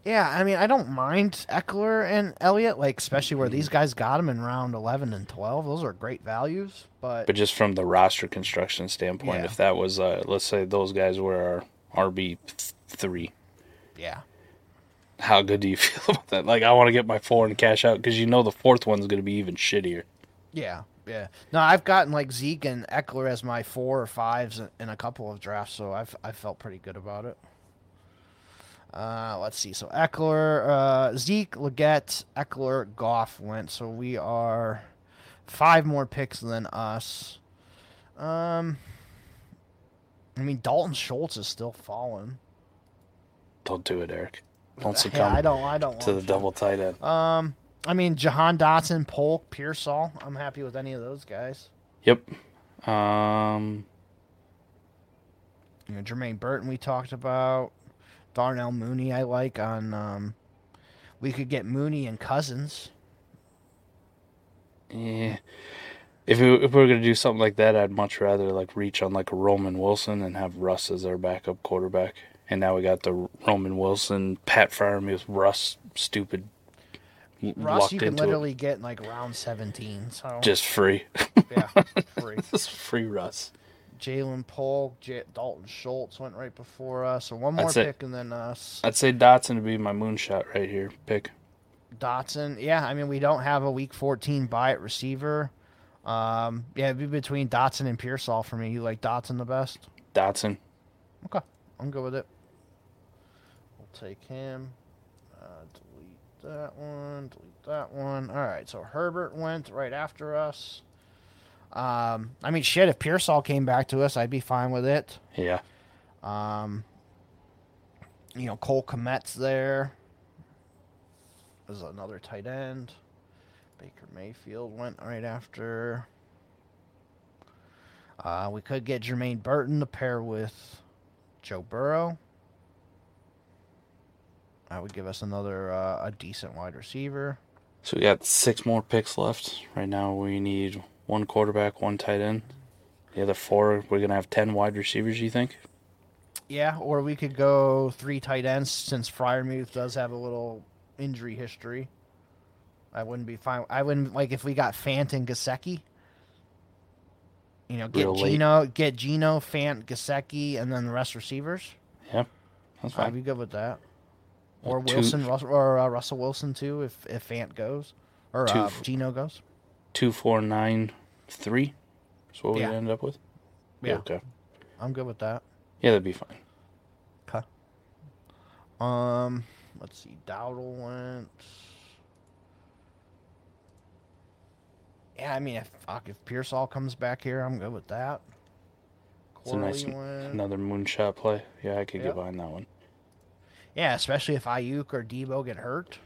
Yeah, I mean, I don't mind Eckler and Elliott, like especially where these guys got them in round eleven and twelve. Those are great values, but But just from the roster construction standpoint, Yeah. if that was, uh, let's say those guys were our R B three, yeah, how good do you feel about that? Like, I want to get my four and cash out because you know the fourth one's going to be even shittier. yeah, yeah. No, I've gotten like Zeke and Eckler as my four or fives in- in a couple of drafts, so I've I felt pretty good about it. Uh, let's see. So Eckler, uh, Zeke, Leggett, Eckler, Goff went. So we are five more picks than us. Um, I mean Dalton Schultz is still falling. Don't do it, Eric. Don't Yeah, succumb I don't. I don't to the want double tight end. Um, I mean Jahan Dotson, Polk, Pearsall. I'm happy with any of those guys. Yep. Um, You know, Jermaine Burton we talked about. Darnell Mooney I like on. Um, we could get Mooney and Cousins. yeah. If we, if we were going to do something like that, I'd much rather like reach on like a Roman Wilson and have Russ as our backup quarterback. And now we got the Roman Wilson, Pat Freiermuth, Russ, stupid. Russ, locked you can into it. literally get in like round seventeen. So Just free. yeah, free. Just free Russ. Jalen Polk, J- Dalton Schultz went right before us. So one more That's it. pick and then us. I'd say Dotson would be my moonshot right here. Pick. Dotson. Yeah, I mean we don't have a week fourteen bye at receiver. Um, yeah, it'd be between Dotson and Pearsall for me. You like Dotson the best? Dotson. Okay, I'm good with it. We'll take him. Uh, delete that one. Delete that one. All right, so Herbert went right after us. Um, I mean, shit, if Pearsall came back to us, I'd be fine with it. Yeah. Um, you know, Cole Kmet's there. There's another tight end. Baker Mayfield went right after. Uh, we could get Jermaine Burton to pair with Joe Burrow. That would give us another uh, a decent wide receiver. So we got six more picks left. Right now we need one quarterback, one tight end. The other four, we're going to have ten wide receivers, you think? Yeah, or we could go three tight ends since Freiermuth does have a little injury history. I wouldn't be fine. I wouldn't like if we got Fant and Gasecki. You know, get Real late. Gino, get Gino, Fant, Gasecki, and then the rest receivers. Yep. That's I'd fine. be good with that. Or Two- Wilson, Rus- or uh, Russell Wilson too, if if Fant goes, or Two uh, f- Gino goes. Two, four, nine, three. That's what Yeah. we end up with? Yeah, Okay. I'm good with that. Yeah, that'd be fine. Okay. Um, let's see. Dowdle went. Yeah, I mean, if fuck, if Pearsall comes back here, I'm good with that. It's a nice, Corley went. another moonshot play. Yeah, I could Yep. get behind that one. Yeah, especially if Ayuk or Debo get hurt,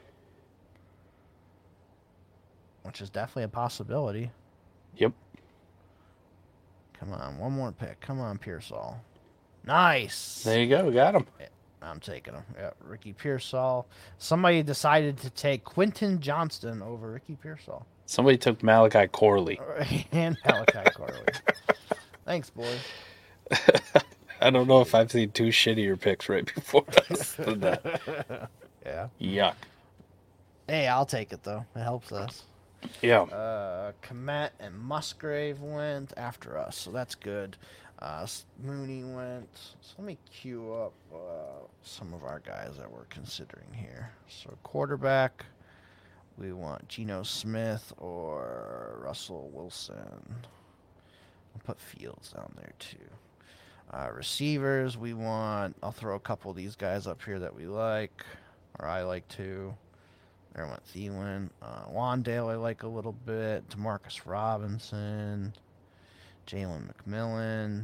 which is definitely a possibility. Yep. Come on, one more pick. Come on, Pearsall. Nice. There you go. We got him. I'm taking him. Yeah, Ricky Pearsall. Somebody decided to take Quentin Johnston over Ricky Pearsall Somebody took Malachi Corley. and Malachi Corley. Thanks, boy. I don't know if I've seen two shittier picks right before us than that. Yeah. Yuck. Hey, I'll take it though. It helps us. Yeah. Uh, Komet and Musgrave went after us, so that's good. Uh, Mooney went. So let me queue up uh, some of our guys that we're considering here. So quarterback, we want Geno Smith or Russell Wilson. I'll put Fields down there too. Uh, receivers, we want. I'll throw a couple of these guys up here that we like, or I like too. There went Thielen. Uh, Wandale I like a little bit. Demarcus Robinson. Jalen McMillan.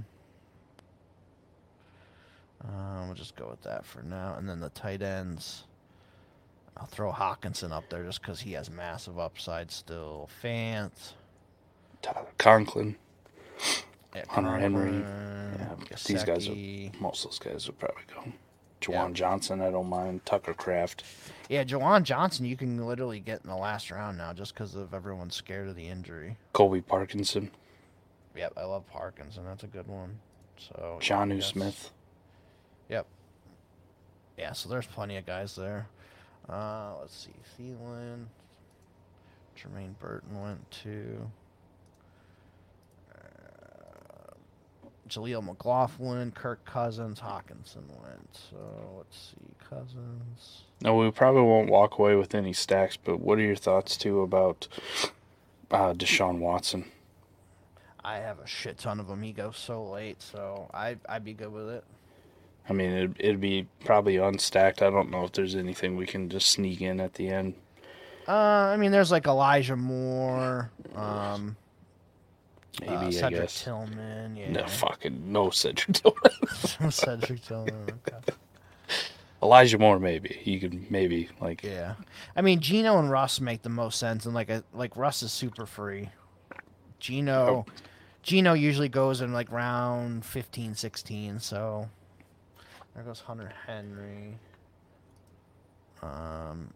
Uh, we'll just go with that for now. And then the tight ends. I'll throw Hawkinson up there just because he has massive upside still. Fant. Tyler Conklin. Yeah, Hunter Henry. Conklin, Yeah, these guys Gesicki. are, most of those guys would probably go. Jawan Yeah. Johnson, I don't mind. Tucker Kraft. Yeah, Jawan Johnson you can literally get in the last round now just because of everyone's scared of the injury. Colby Parkinson. Yep, I love Parkinson. That's a good one. So yeah, John that's- Smith. Yep. Yeah, so there's plenty of guys there. Uh, let's see. Thielen. Jermaine Burton went to. Uh, Jaleel McLaughlin, Kirk Cousins, Hawkinson went. So let's see. Cousins. No, we probably won't walk away with any stacks, but what are your thoughts, too, about uh, Deshaun Watson? I have a shit ton of them. He goes so late, so I, I'd be good with it. I mean, it'd, it'd be probably unstacked. I don't know if there's anything we can just sneak in at the end. Uh, I mean, there's like Elijah Moore, um, Maybe, uh, I Cedric guess. Tillman. Yeah. No, fucking no Cedric Tillman. Cedric Tillman. Okay. Elijah Moore, maybe. You could maybe, like... Yeah. I mean, Gino and Russ make the most sense, and like a, like Russ is super free. Gino, Oh. Gino usually goes in like round fifteen, sixteen, so there goes Hunter Henry. Um...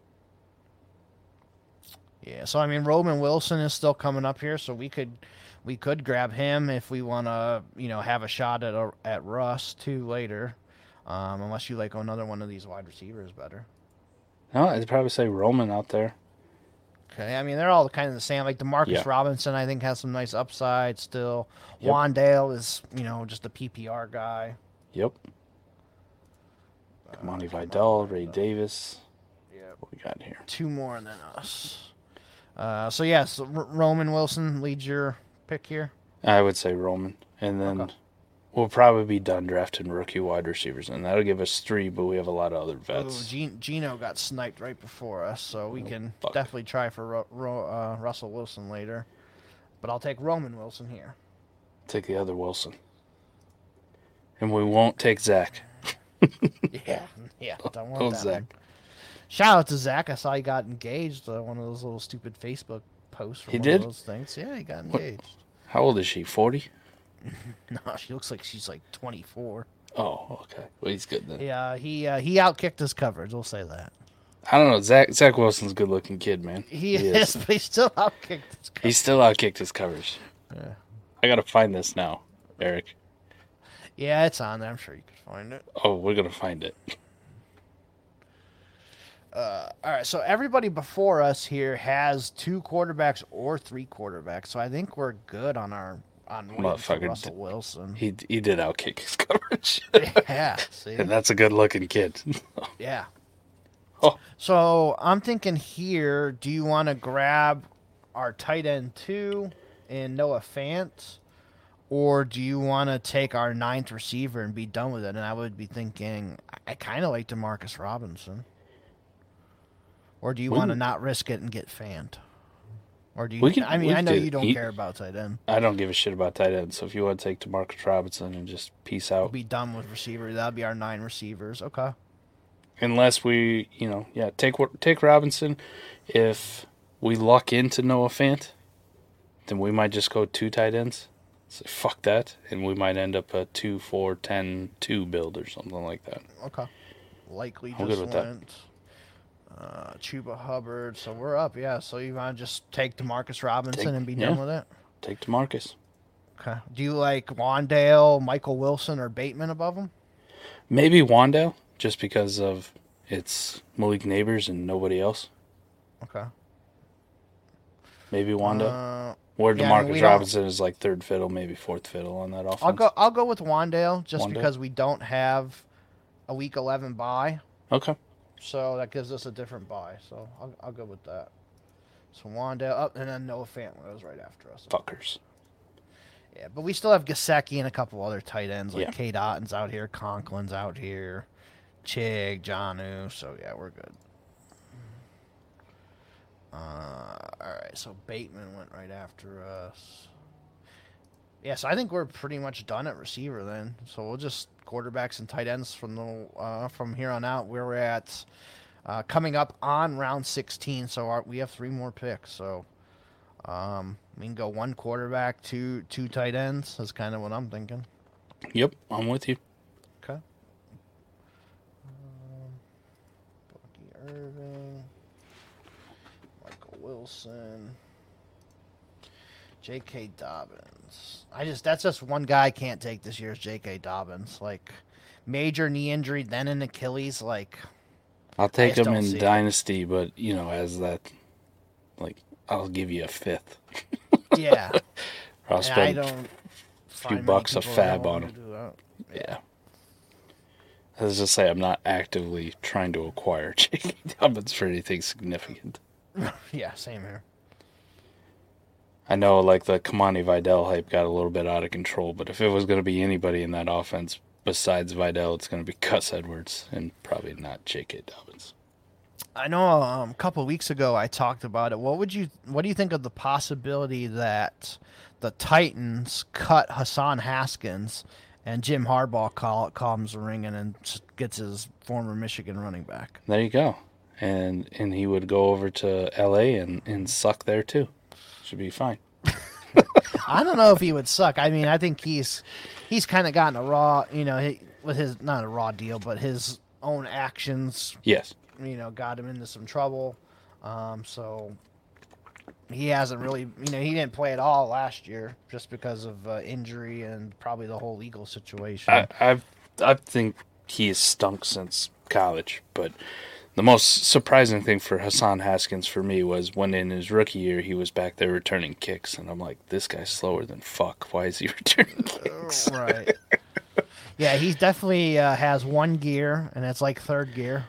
Yeah, so I mean, Roman Wilson is still coming up here, so we could we could grab him if we want to, you know, have a shot at a, at Russ too later, um, unless you like another one of these wide receivers better. No, I'd probably say Roman out there. Okay, I mean they're all kind of the same. Like Demarcus Yeah. Robinson, I think has some nice upside still. Yep. Wandale is, you know, just a P P R guy. Yep. Kamani Vidal, Ray Davis. Yeah, What we got here? two more than us. Uh, so yes, R- Roman Wilson leads your pick here. I would say Roman. And then Okay. we'll probably be done drafting rookie wide receivers. And that'll give us three, but we have a lot of other Ooh, vets. G- Gino got sniped right before us, so we Oh, can fuck. definitely try for Ro- Ro- uh, Russell Wilson later. But I'll take Roman Wilson here. Take the other Wilson. And we won't take Zach. Yeah, yeah, don't want Oh, that Zach. one. Shout out to Zach. I saw he got engaged. Uh, one of those little stupid Facebook posts. From He one did? Of those things. Yeah, he got What? engaged. How old is she? forty? No, she looks like she's like twenty-four. Oh, okay. Well, he's good then. Yeah, he uh, he outkicked his coverage. We'll say that. I don't know. Zach Zach Wilson's a good looking kid, man. He, is, but he still outkicked his coverage. He still outkicked his coverage. Yeah. I gotta find this now, Eric. Yeah, it's on there. I'm sure you can find it. Oh, we're gonna find it. Uh, all right, so everybody before us here has two quarterbacks or three quarterbacks, so I think we're good on our on waiting for Motherfucker Russell Wilson. He he did outkick his coverage. Yeah, see, And that's a good looking kid. yeah. Oh. So I'm thinking here, do you want to grab our tight end two in Noah Fant, or do you want to take our ninth receiver and be done with it? And I would be thinking, I, I kind of like Demarcus Robinson. Or do you want to We- not risk it and get Fant? Or do you? We could- I mean, we I know could you don't eat- care about tight end. I don't give a shit about tight ends. So if you want to take DeMarcus Robinson and just peace out, Be done with receiver. That'll be our nine receivers. Okay. unless we, you know, yeah, take take Robinson. If we luck into Noah Fant, then we might just go two tight ends. So fuck that, and we might end up a two, four, ten, two build or something like that. Okay. Likely I'm just good with that. went. Uh, Chuba Hubbard. So we're up. Yeah. So you want to just take Demarcus Robinson Take- and be yeah. done with it? Take DeMarcus. Okay. Do you like Wandale, Michael Wilson, or Bateman above him? Maybe Wandale, just because of it's Malik Neighbors and nobody else. Okay. Maybe Wandale. Uh, Where yeah, I mean, DeMarcus we don't- Robinson is like third fiddle, maybe fourth fiddle on that offense. I'll go. I'll go with Wandale just Wandale? because we don't have a week eleven bye. Okay. So that gives us a different buy. So I'll, I'll go with that. So Wandale up, and then Noah Fant goes right after us. Fuckers. Yeah, but we still have Gasecki and a couple other tight ends like Yeah. Kate Otten's out here, Conklin's out here, Chig, Janu. So yeah, we're good. Uh, all right, so Bateman went right after us. Yeah, so I think we're pretty much done at receiver then. So we'll just quarterbacks and tight ends from the uh, from here on out. Where we're at uh, coming up on round sixteen. So our, we have three more picks. So um, we can go one quarterback, two two tight ends. That's kind of what I'm thinking. Yep, I'm with you. Okay. Um, Bucky Irving, Michael Wilson, J K. Dobbins. I just that's just one guy I can't take this year is J K. Dobbins. Like major knee injury, then an Achilles. Like I'll take just him don't in see it. Dynasty, but, you know, as that, like, I'll give you a fifth. Yeah. I'll And I spend a don't few find many bucks a people that are fab on willing him. to do that. Yeah. Let's just say I'm not actively trying to acquire J K. Dobbins for anything significant. Yeah, same here. I know, like, the Kamani Vidal hype got a little bit out of control, but if it was going to be anybody in that offense besides Vidal, it's going to be Gus Edwards and probably not J K. Dobbins. I know um, a couple of weeks ago I talked about it. What would you what do you think of the possibility that the Titans cut Hassan Haskins and Jim Harbaugh call, comes ringing and gets his former Michigan running back? There you go. And and he would go over to L A and, and suck there too. Should be fine. I don't know if he would suck. I mean, I think he's he's kind of gotten a raw, you know, he, with his not a raw deal, but his own actions, Yes. you know, got him into some trouble. Um, so he hasn't really, you know, he didn't play at all last year just because of uh, injury and probably the whole legal situation. I I've, I think he has stunk since college, but the most surprising thing for Hassan Haskins for me was when in his rookie year he was back there returning kicks, and I'm like, this guy's slower than fuck. Why is he returning kicks? Right. Yeah, he definitely uh, has one gear, and it's like third gear.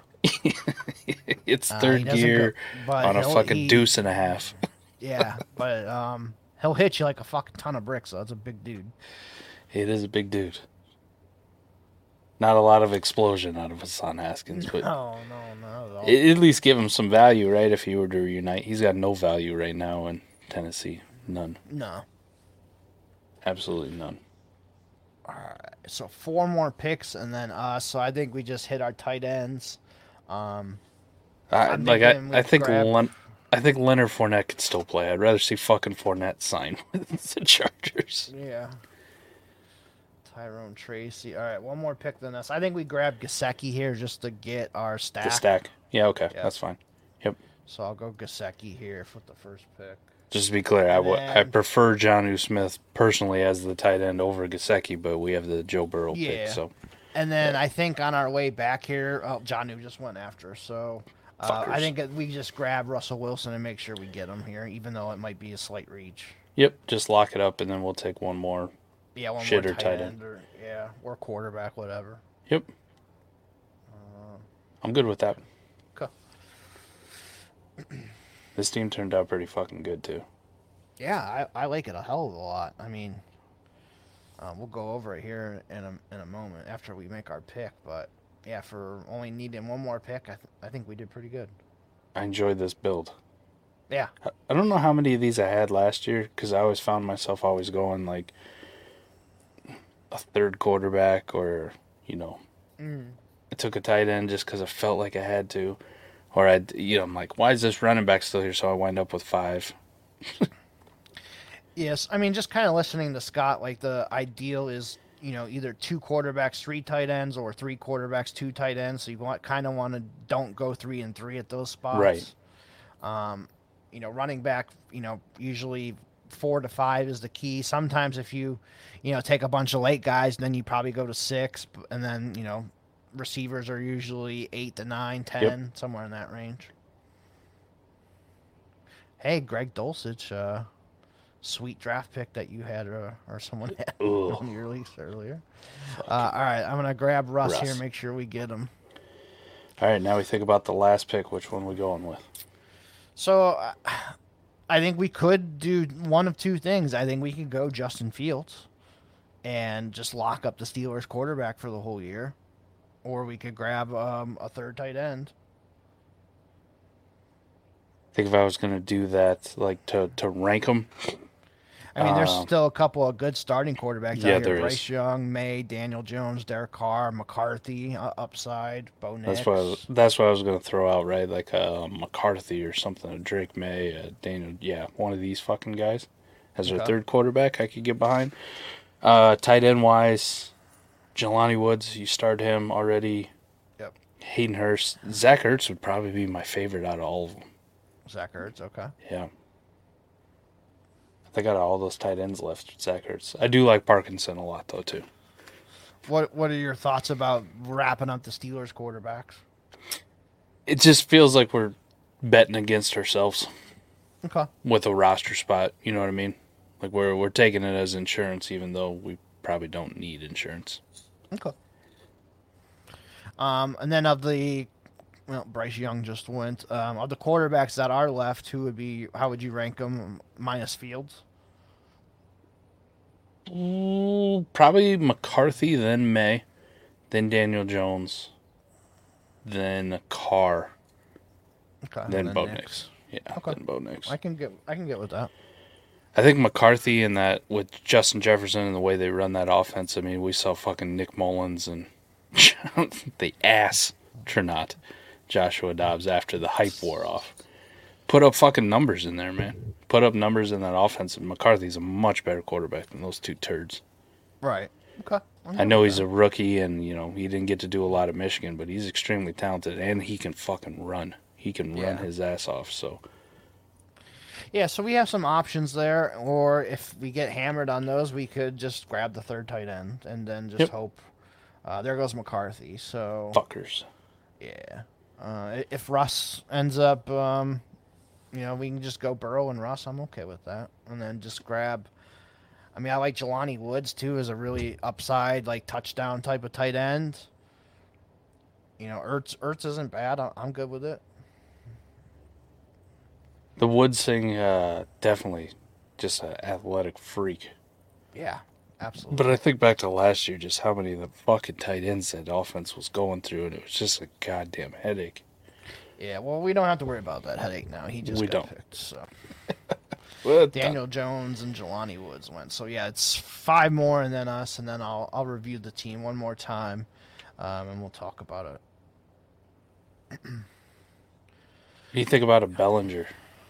It's Uh, third he doesn't gear go- but on a he'll- fucking he- deuce and a half. Yeah, but um, he'll hit you like a fucking ton of bricks, so that's a big dude. It is a big dude. Not a lot of explosion out of Hassan Haskins, but No, no, not at all. a- at least give him some value, right? If he were to reunite, he's got no value right now in Tennessee. None. No. Absolutely none. So four more picks, and then us. So I think we just hit our tight ends. Um, I, I'm like I, thinking we I think grab- Len, I think Leonard Fournette could still play. I'd rather see fucking Fournette sign with the Chargers. yeah. Tyrone Tracy. All right, one more pick than us. I think we grab Gasecki here just to get our stack. The stack. Yeah, okay, Yeah. that's fine. Yep. So I'll go Gasecki here for the first pick. Just to be clear, I, w- I then- prefer Jonnu Smith personally as the tight end over Gasecki, but we have the Joe Burrow Yeah. pick, so And then I think on our way back here, oh, John New just went after. So uh, I Fuckers. think that we just grab Russell Wilson and make sure we get him here, even though it might be a slight reach. yep, just lock it up, and then we'll take one more. Yeah, one Shit more or tight, tight end, or yeah, or quarterback, whatever. Yep. I'm good with that. Okay. This team turned out pretty fucking good, too. Yeah, I, I like it a hell of a lot. I mean, uh, we'll go over it here in a in a moment after we make our pick. But yeah, for only needing one more pick, I th- I think we did pretty good. I enjoyed this build. Yeah. I- I don't know how many of these I had last year, because I always found myself always going, like, a third quarterback, or, you know, Mm. I took a tight end just because I felt like I had to. Or, I, you know, I'm like, why is this running back still here? So I wind up with five. Yes, I mean, just kind of listening to Scott, like the ideal is, you know, either two quarterbacks, three tight ends, or three quarterbacks, two tight ends. So you want kind of want to don't go three and three at those spots. Right. Um, you know, running back, you know, usually four to five is the key. Sometimes if you, you know, take a bunch of late guys, then you probably go to six, b- and then you know, receivers are usually eight to nine, ten, somewhere in that range. Hey, Greg Dulcich, uh, sweet draft pick that you had, uh, or someone had Ugh. on your lease earlier. Uh, all right, I'm gonna grab Russ, Russ. here, make sure we get him. All right, now we think about the last pick. Which one we going with? So, uh, I think we could do one of two things. I think we could go Justin Fields and just lock up the Steelers quarterback for the whole year, or we could grab um, a third tight end. I think if I was going to do that, like, to, to rank them, I mean, there's Um, still a couple of good starting quarterbacks yeah, out here. there Bryce is. Young, May, Daniel Jones, Derek Carr, McCarthy, uh, upside, Bo Nix. that's what I was, that's what I was going to throw out, right? Like a McCarthy or something, a Drake May, a Daniel, yeah, one of these fucking guys as their Okay. third quarterback I could get behind. Uh, tight end wise, Jelani Woods, you started him already. Yep. Hayden Hurst, Zach Ertz would probably be my favorite out of all of them. Zach Ertz, okay. Yeah. I think out of all those tight ends left, Zach Ertz. I do like Parkinson a lot, though, too. What What are your thoughts about wrapping up the Steelers quarterbacks? it just feels like we're betting against ourselves Okay. with a roster spot. You know what I mean? Like we're we're taking it as insurance, even though we probably don't need insurance. Okay. Um, and then of the, well, Bryce Young just went. Um, of the quarterbacks that are left, who would be? How would you rank them minus Fields? Ooh, probably McCarthy, then May, then Daniel Jones, then Carr, Okay. then, and Bo Nix. Nix. Yeah, Okay. then Bo Nix. I can get. I can get with that. I think McCarthy and that with Justin Jefferson and the way they run that offense. I mean, we saw fucking Nick Mullins and the ass Trinot, Joshua Dobbs after the hype wore off. Put up fucking numbers in there, man. Put up numbers in that offense. And McCarthy's a much better quarterback than those two turds. Right. Okay. I know he's a rookie and, you know, he didn't get to do a lot at Michigan, but he's extremely talented and he can fucking run. He can Yeah. run his ass off, so. Yeah, so we have some options there, or if we get hammered on those, we could just grab the third tight end and then just Yep. hope. Uh, there goes McCarthy. So Fuckers. yeah, uh, if Russ ends up, um, you know, we can just go Burrow and Russ. I'm okay with that, and then just grab. I mean, I like Jelani Woods too as a really upside, like touchdown type of tight end. You know, Ertz Ertz isn't bad. I- I'm good with it. The Woods thing, uh, definitely just an athletic freak. Yeah, absolutely. But I think back to last year, just how many of the fucking tight ends that offense was going through, and it was just a goddamn headache. Yeah, well, we don't have to worry about that headache now. He just We got don't. picked. So What Daniel Jones and Jelani Woods went. So yeah, it's five more, and then us, and then I'll I'll review the team one more time, um, and we'll talk about it. What do you think about a Bellinger?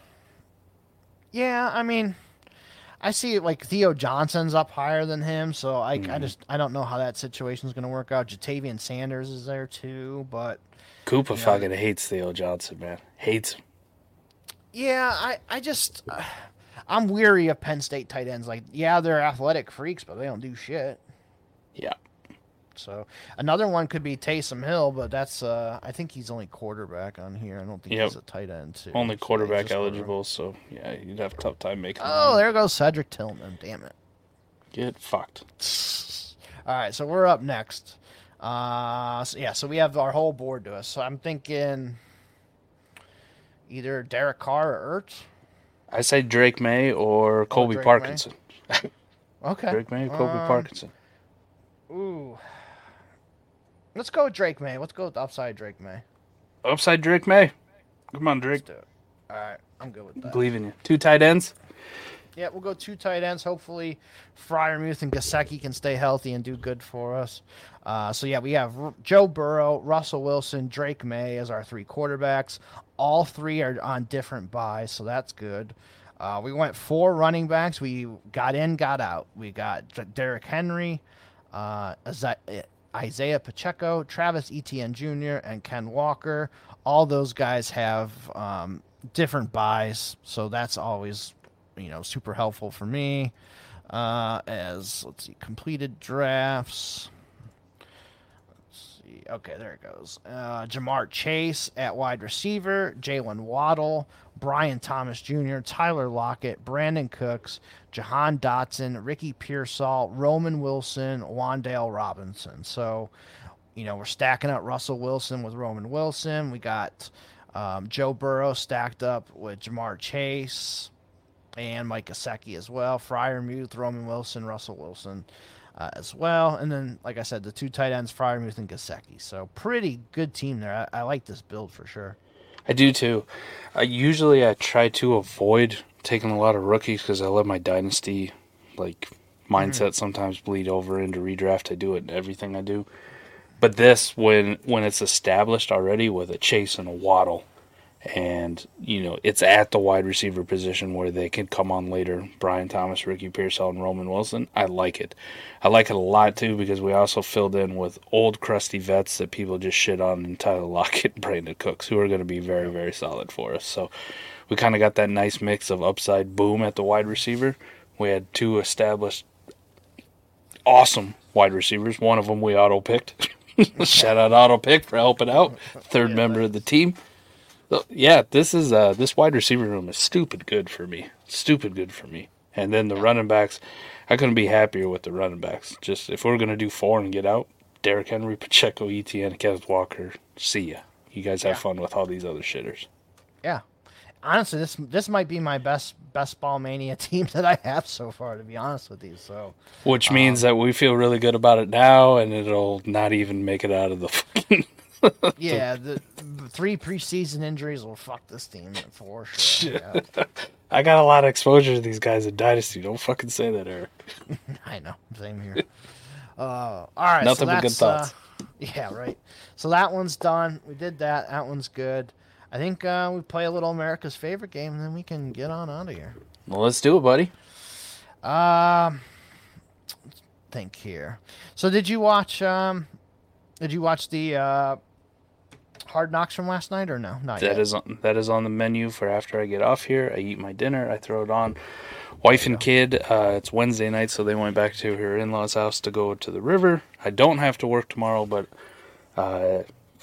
Yeah, I mean, I see like Theo Johnson's up higher than him, so I, I Mhm. just I don't know how that situation's going to work out. Jatavian Sanders is there too, but Koopa Yeah. fucking hates Theo Johnson, man. Hates him. yeah, I I just uh, I'm weary of Penn State tight ends. Like, yeah, they're athletic freaks, but they don't do shit. Yeah. So another one could be Taysom Hill, but that's uh I think he's only quarterback on here. I don't think Yep. he's a tight end too. Only So he's quarterback just quarterback. eligible, so yeah, you'd have a tough time making Oh, that. there goes Cedric Tillman. Damn it. Get fucked. All right, so we're up next. Uh, so yeah, so we have our whole board to us. So I'm thinking either Derek Carr or Ertz. I say Drake May or Colby Drake Parkinson. Okay. Drake May or Colby Um, Parkinson. Ooh. Let's go with Drake May. Let's go with upside Drake May. Upside Drake May. Come on, Let's Drake. do it. All right, I'm good with that. Believe in you. Two tight ends. Yeah, we'll go two tight ends. Hopefully, Fryermuth and Gasecki can stay healthy and do good for us. Uh, so, yeah, we have R- Joe Burrow, Russell Wilson, Drake May as our three quarterbacks. All three are on different buys, so that's good. Uh, we went four running backs. We got in, got out. We got D- Derrick Henry, uh, Isa- Isaiah Pacheco, Travis Etienne Junior, and Ken Walker. All those guys have um, different buys, so that's always, you know, super helpful for me. Uh, as let's see, completed drafts. Let's see. Okay, there it goes. Uh, Jamar Chase at wide receiver, Jalen Waddle, Brian Thomas Junior, Tyler Lockett, Brandon Cooks, Jahan Dotson, Ricky Pearsall, Roman Wilson, Wandale Robinson. So, you know, we're stacking up Russell Wilson with Roman Wilson. We got um, Joe Burrow stacked up with Jamar Chase and Mike Gesicki as well. Fryermuth, Roman Wilson, Russell Wilson uh, as well. And then, like I said, the two tight ends, Fryermuth and Gesicki. So pretty good team there. I, I like this build for sure. I do too. Uh, usually I try to avoid taking a lot of rookies because I let my dynasty like mindset mm-hmm. sometimes bleed over into redraft. I do it in everything I do. But this, when when it's established already with a Chase and a Waddle, and, you know, it's at the wide receiver position where they can come on later, Brian Thomas, Ricky Pearsall, and Roman Wilson, I like it. I like it a lot, too, because we also filled in with old, crusty vets that people just shit on in Tyler Lockett and Brandon Cooks, who are going to be very, very solid for us. So we kind of got that nice mix of upside boom at the wide receiver. We had two established awesome wide receivers. One of them we auto-picked. Shout out Auto Pick for helping out. Third Yeah, member thanks. of the team. So, yeah, this is uh this wide receiver room is stupid good for me. Stupid good for me. And then the running backs, I couldn't be happier with the running backs. Just if we're gonna do four and get out, Derrick Henry, Pacheco, E T N, Kenneth Walker, see ya. You guys have Yeah. fun with all these other shitters. Yeah. Honestly, this this might be my best best ball mania team that I have so far, to be honest with you. So Which means that we feel really good about it now, and it'll not even make it out of the fucking. yeah, the, the three preseason injuries will fuck this team for sure. Yeah. I got a lot of exposure to these guys in Dynasty. Don't fucking say that, Eric. I know. Same here. Uh, all right. Nothing so but good that's, thoughts. Uh, yeah, right. So that one's done. We did that. That one's good. I think uh, we play a little America's favorite game, and then we can get on out of here. Well, let's do it, buddy. Um, let's think here. So did you watch? Um, did you watch the uh, Hard Knocks from last night, or no? Not That yet. is on, that is on the menu for after I get off here. I eat my dinner. I throw it on. Wife and kid. Uh, it's Wednesday night, so they went back to her in-laws' house to go to the river. I don't have to work tomorrow, but uh,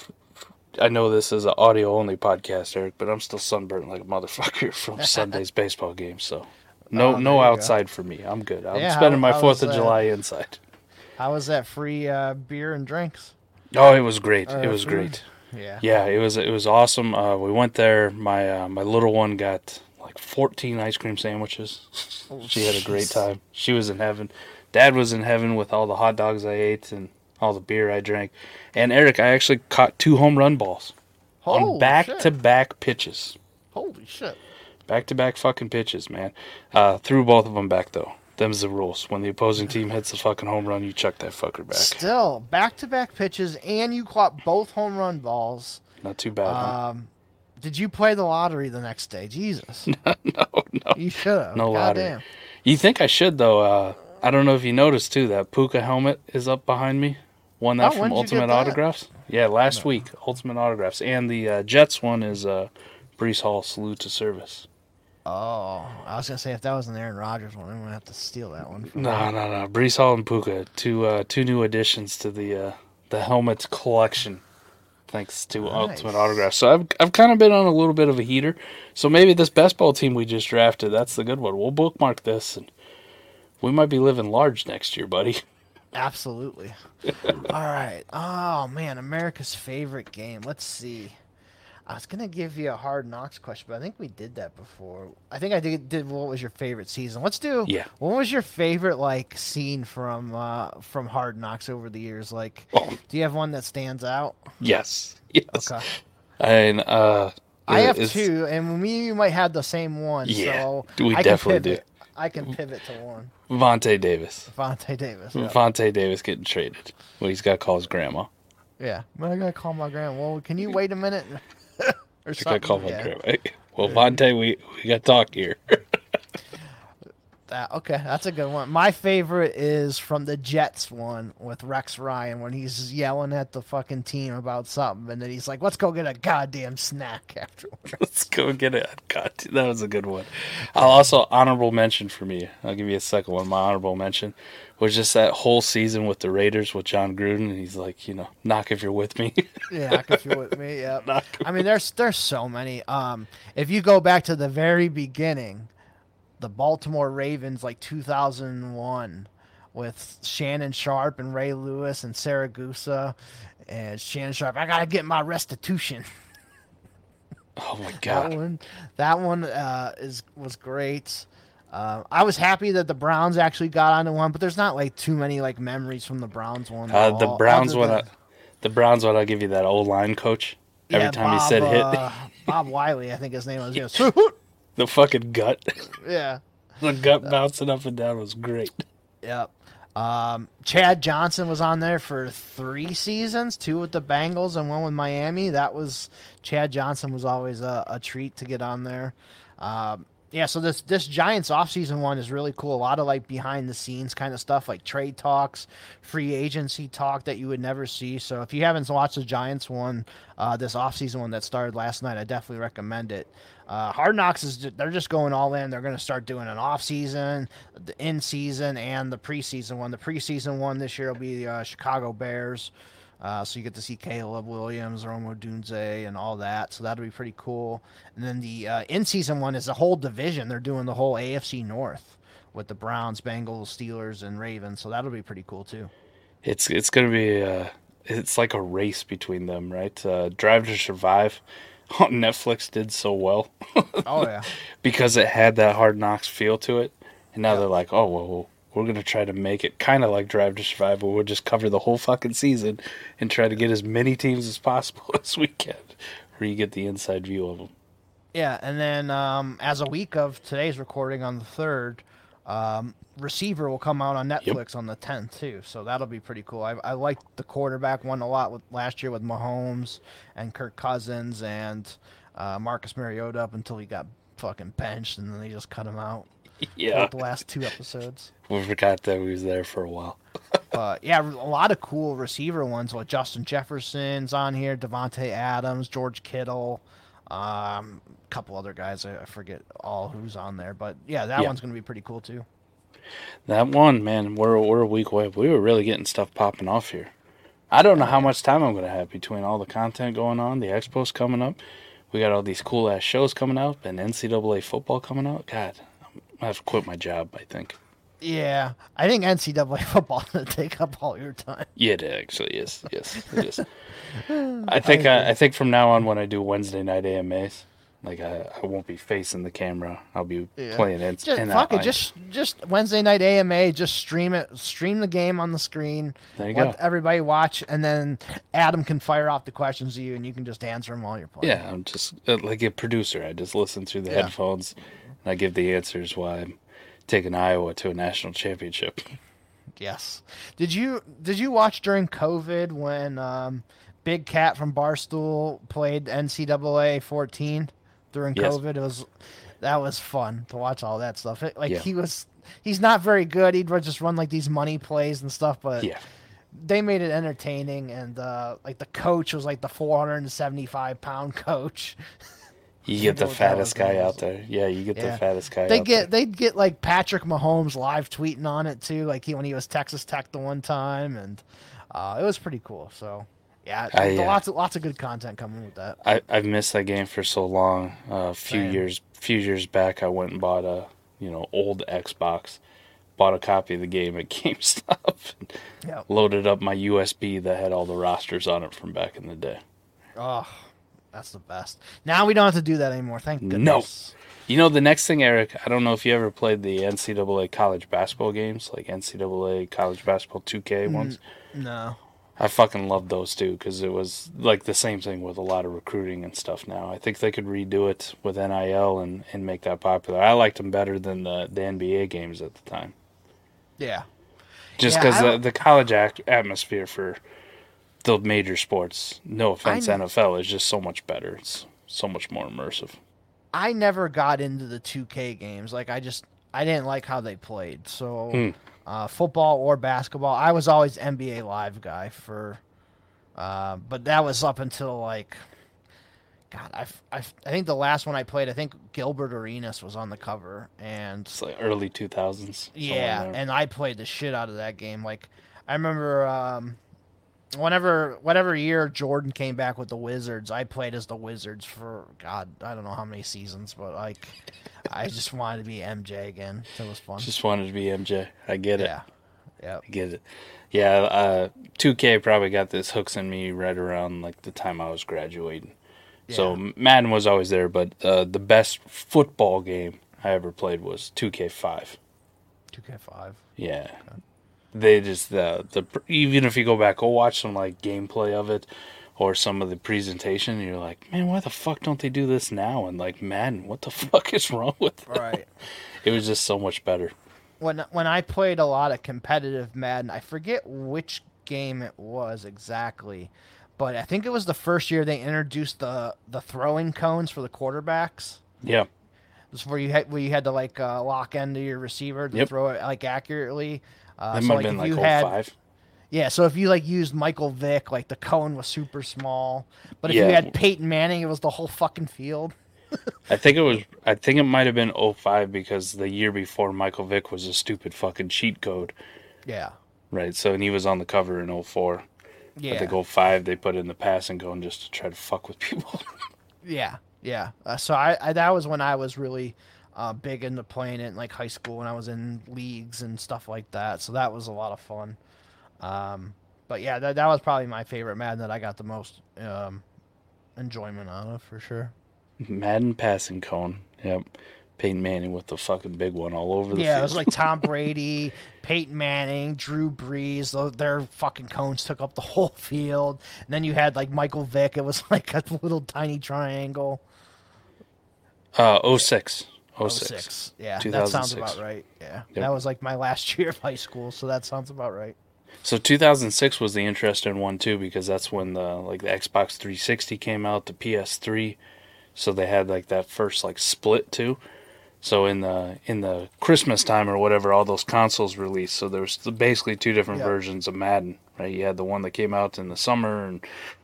I know this is an audio-only podcast, Eric, but I'm still sunburnt like a motherfucker from Sunday's baseball game. So no, Oh, no there you go. outside for me. I'm good. I'm Yeah, spending how- my how Fourth was of that? July inside. How was that free uh, beer and drinks? Oh, it was great. Uh, it was food? great. Yeah. Yeah, it was it was awesome. Uh, we went there. My uh, my little one got like fourteen ice cream sandwiches. She had a great jeez. time. She was in heaven. Dad was in heaven with all the hot dogs I ate and all the beer I drank. And Eric, I actually caught two home run balls on Holy back shit. to back pitches. Holy shit. Back to back fucking pitches, man. Uh, threw both of them back though. Them's the rules. When the opposing team hits a fucking home run, you chuck that fucker back. Still, back-to-back pitches, and you caught both home run balls. Not too bad. huh? Um, did you play the lottery the next day? Jesus. no, no. You should have. No lottery. Goddamn. You think I should though? Uh, I don't know if you noticed too. That Puka helmet is up behind me. Won that Oh, from when did you Ultimate get that? Autographs. Yeah, last week. Ultimate Autographs, and the uh, Jets one is uh, Brees Hall salute to service. Oh, I was gonna say if that was an Aaron Rodgers one, I'm gonna have to steal that one. From No, him. no, no. Brees Hall and Puka, two uh, two new additions to the uh, the helmet collection. Thanks to Nice. Ultimate Autographs. So I've I've kind of been on a little bit of a heater. So maybe this best ball team we just drafted, that's the good one. We'll bookmark this, and we might be living large next year, buddy. Absolutely. All right. Oh man, America's favorite game. Let's see. I was gonna give you a Hard Knocks question, but I think we did that before. I think I did. Did what was your favorite season? Let's do. Yeah. What was your favorite like scene from uh, from Hard Knocks over the years? Like, Oh. do you have one that stands out? Yes, yes. Okay. And uh, I have it's- two, and me and you might have the same one. Yeah, so we I definitely can pivot. I can pivot to one. Vontae Davis. Vontae Davis. Yeah. Vontae Davis getting traded. Well, he's got to call his grandma. yeah. Well, I gotta call my grandma. Well, can you wait a minute? or I got to call my Yeah. grandma. Well, Vontae, we, we got to talk here. That, okay, that's a good one. My favorite is from the Jets one with Rex Ryan when he's yelling at the fucking team about something, and then he's like, "Let's go get a goddamn snack afterwards." Let's go get it. God, that was a good one. I'll also honorable mention for me. I'll give you a second one. My honorable mention was just that whole season with the Raiders with John Gruden, and he's like, you know, knock if you're with me. Yeah, I can feel with me. Yeah, Knock. I mean, there's there's so many. Um, if you go back to the very beginning, the Baltimore Ravens, like two thousand one, with Shannon Sharp and Ray Lewis and Saragusa, and Shannon Sharp, I gotta get my restitution. Oh my That God. one, that one uh, is was great. Uh, I was happy that the Browns actually got onto one, but there's not like too many like memories from the Browns one. at Uh, the all, Browns other one. than- I, the Browns one. I'll give you that old line coach. Every yeah, time he Bob, said hit, uh, Bob Wiley, I think his name was. Yeah, the fucking gut, yeah. the gut bouncing up and down was great. Yep. Um, Chad Johnson was on there for three seasons, two with the Bengals and one with Miami. That was Chad Johnson was always a, a treat to get on there. Um, yeah, so this this Giants offseason one is really cool. A lot of like behind the scenes kind of stuff, like trade talks, free agency talk that you would never see. So if you haven't watched the Giants one, uh, this offseason one that started last night, I definitely recommend it. Uh, Hard Knocks is ju- they're just going all in. They're going to start doing an off season, the in season, and the preseason one. The preseason one this year will be the uh, Chicago Bears. Uh, so you get to see Caleb Williams, Romo Dunze, and all that. So that'll be pretty cool. And then the uh, in-season one is a whole division. They're doing the whole A F C North with the Browns, Bengals, Steelers, and Ravens. So that'll be pretty cool too. It's it's gonna be uh, it's like a race between them, right? Uh, Drive to Survive on Netflix did so well. Oh yeah, because it had that Hard Knocks feel to it, and now yeah. they're like, oh well, we're gonna try to make it kind of like Drive to Survive, but we'll just cover the whole fucking season and try to get as many teams as possible as we can, where you get the inside view of them. Yeah, and then um, as a week of today's recording on the third, um, Receiver will come out on Netflix yep. on the tenth too, so that'll be pretty cool. I, I liked the quarterback one a lot with last year with Mahomes and Kirk Cousins and uh, Marcus Mariota up until he got fucking benched, and then they just cut him out. Yeah, the last two episodes. We forgot that he was there for a while. But yeah, a lot of cool receiver ones. Like Justin Jefferson's on here, Devontae Adams, George Kittle, um, a couple other guys. I, I forget all who's on there, but yeah, that yeah. one's gonna be pretty cool too. That one, man, we're we're a week away. We were really getting stuff popping off here. I don't know how much time I'm gonna have between all the content going on, the expos coming up. We got all these cool ass shows coming out, and N C double A football coming out. God, I have to quit my job, I think. Yeah, I think N C double A football is going to take up all your time. Yeah, it actually is. Yes, it is. I think I, I think from now on, when I do Wednesday night A M As, like I, I won't be facing the camera. I'll be yeah. playing it. Just, fuck it, just just Wednesday night A M A. Just stream it. Stream the game on the screen. There you let go. Everybody watch, and then Adam can fire off the questions to you, and you can just answer them while you're playing. Yeah, I'm just uh, like a producer. I just listen through the yeah. headphones, and I give the answers while I'm taking Iowa to a national championship. Yes. Did you did you watch during COVID when um, Big Cat from Barstool played N C double A fourteen during yes. COVID? It was that was fun to watch all that stuff. It, like yeah. he was he's not very good. He'd just run like these money plays and stuff, but yeah. they made it entertaining. And uh, like the coach was like the four hundred seventy-five pound coach. You get the fattest guy out there. Yeah, you get yeah. the fattest guy they out get, there. They'd get, like, Patrick Mahomes live tweeting on it, too, like he when he was Texas Tech the one time, and uh, it was pretty cool. So, yeah, I, uh, lots of lots of good content coming with that. I, I've missed that game for so long. Uh, a few Same. years few years back, I went and bought a, you know, old Xbox, bought a copy of the game at GameStop, and yep. loaded up my U S B that had all the rosters on it from back in the day. Oh, that's the best. Now we don't have to do that anymore. Thank goodness. No. You know, the next thing, Eric, I don't know if you ever played the N C double A college basketball games, like N C double A college basketball two K ones. No. I fucking loved those, too, because it was like the same thing with a lot of recruiting and stuff now. I think they could redo it with N I L and, and make that popular. I liked them better than the, the N B A games at the time. Yeah. Just because yeah, the, the college act- atmosphere for the major sports, no offense, I, N F L, is just so much better. It's so much more immersive. I never got into the two K games. Like, I just, I didn't like how they played. So, hmm. uh, football or basketball, I was always N B A Live guy for, uh, but that was up until, like, God, I, I, I think the last one I played, I think Gilbert Arenas was on the cover. And it's like early two thousands. Yeah, and I played the shit out of that game. Like, I remember, um, Whenever, whatever year Jordan came back with the Wizards, I played as the Wizards for, God, I don't know how many seasons, but, like, I just wanted to be M J again. It was fun. Just wanted to be M J. I get it. Yeah. Yeah. I get it. Yeah, uh, two K probably got this hooks in me right around, like, the time I was graduating. Yeah. So Madden was always there, but uh, the best football game I ever played was two K five. two K five? Yeah. Okay. They just the the even if you go back, go watch some like gameplay of it, or some of the presentation, you're like, man, why the fuck don't they do this now? And like, Madden, what the fuck is wrong with them? Right? It was just so much better. When when I played a lot of competitive Madden, I forget which game it was exactly, but I think it was the first year they introduced the the throwing cones for the quarterbacks. Yeah. This is where you had where you had to like uh, lock into your receiver to yep. throw it like accurately. Uh, that so might like have been if like you had, oh five. Yeah, so if you like used Michael Vick, like the cone was super small. But if yeah. you had Peyton Manning, it was the whole fucking field. I think it was. I think it might have been oh five because the year before Michael Vick was a stupid fucking cheat code. Yeah. Right. So and he was on the cover in oh four. Yeah. But they go five, they put in the passing going just to try to fuck with people. Yeah, yeah. Uh, so I, I that was when I was really uh, big into playing it in like high school when I was in leagues and stuff like that. So that was a lot of fun. Um, but yeah, that that was probably my favorite Madden that I got the most um, enjoyment out of for sure. Madden passing cone. Yep. Peyton Manning with the fucking big one all over the Yeah, field. it was like Tom Brady, Peyton Manning, Drew Brees. tho- Their fucking cones took up the whole field. And then you had like Michael Vick. It was like a little tiny triangle. Uh, oh six. oh oh six. six. Yeah, that sounds two thousand six. about right. Yeah, Yep. that was like my last year of high school, so that sounds about right. So two thousand six was the interesting one too, because that's when the like the Xbox three sixty came out, the P S three, so they had like that first like split too. So in the in the Christmas time or whatever, all those consoles released. So there was basically two different Yeah. versions of Madden, right? You had the one that came out in the summer and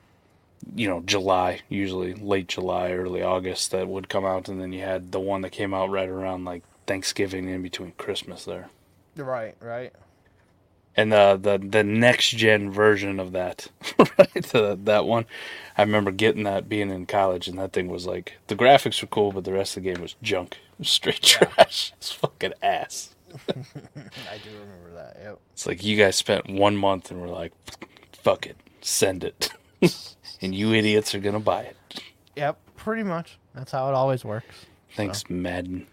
you know July, usually late July, early August, that would come out, and then you had the one that came out right around like Thanksgiving, in between Christmas there. Right, right. And the the, the next gen version of that, right? The, that one, I remember getting that being in college, and that thing was like the graphics were cool, but the rest of the game was junk, it was straight Yeah. trash. It's fucking ass. I do remember that. Yep. It's like you guys spent one month and were like, fuck it, send it, and you idiots are gonna buy it. Yep. Pretty much. That's how it always works. Thanks, Madden.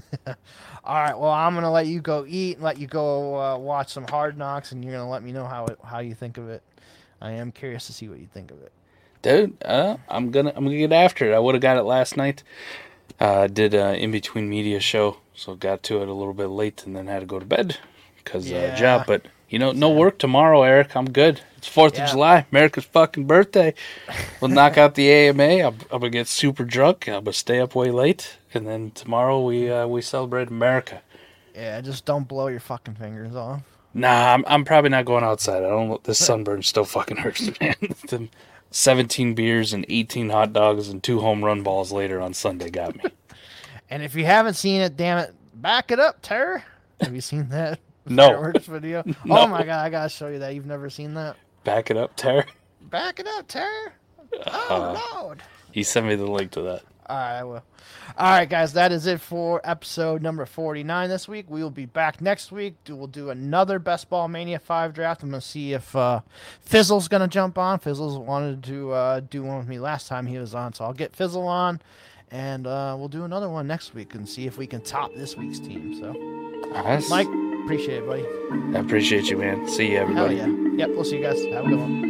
All right. Well, I'm gonna let you go eat, and let you go uh, watch some Hard Knocks, and you're gonna let me know how it, how you think of it. I am curious to see what you think of it. Dude, uh, I'm gonna I'm gonna get after it. I would have got it last night. Uh, did a in between media show, so got to it a little bit late, and then had to go to bed because Yeah. uh, job. But you know, no work tomorrow, Eric. I'm good. It's Fourth Yeah. of July, America's fucking birthday. We'll knock out the A M A. I'm, I'm gonna get super drunk. I'm gonna stay up way late, and then tomorrow we uh, we celebrate America. Yeah. Just don't blow your fucking fingers off. Nah, I'm I'm probably not going outside. I don't. This sunburn still fucking hurts, man. The seventeen beers and eighteen hot dogs and two home run balls later on Sunday got me. And if you haven't seen it, damn it, back it up, Terror. Have you seen that No. fireworks video? No. Oh my god, I gotta show you that. You've never seen that? Back it up, Terry. Back it up, Terror. Uh, Oh Lord. He sent me the link to that. All right, I will. All right, guys, that is it for episode number forty-nine this week. We will be back next week. We'll do another Best Ball Mania five draft. I'm going to see if uh, Fizzle's going to jump on. Fizzle's wanted to uh, do one with me last time he was on, so I'll get Fizzle on, and uh, we'll do another one next week and see if we can top this week's team. So, Nice. Mike, appreciate it, buddy. I appreciate you, man. See you, Hell everybody. yeah. Yep, we'll see you guys. Have a good one.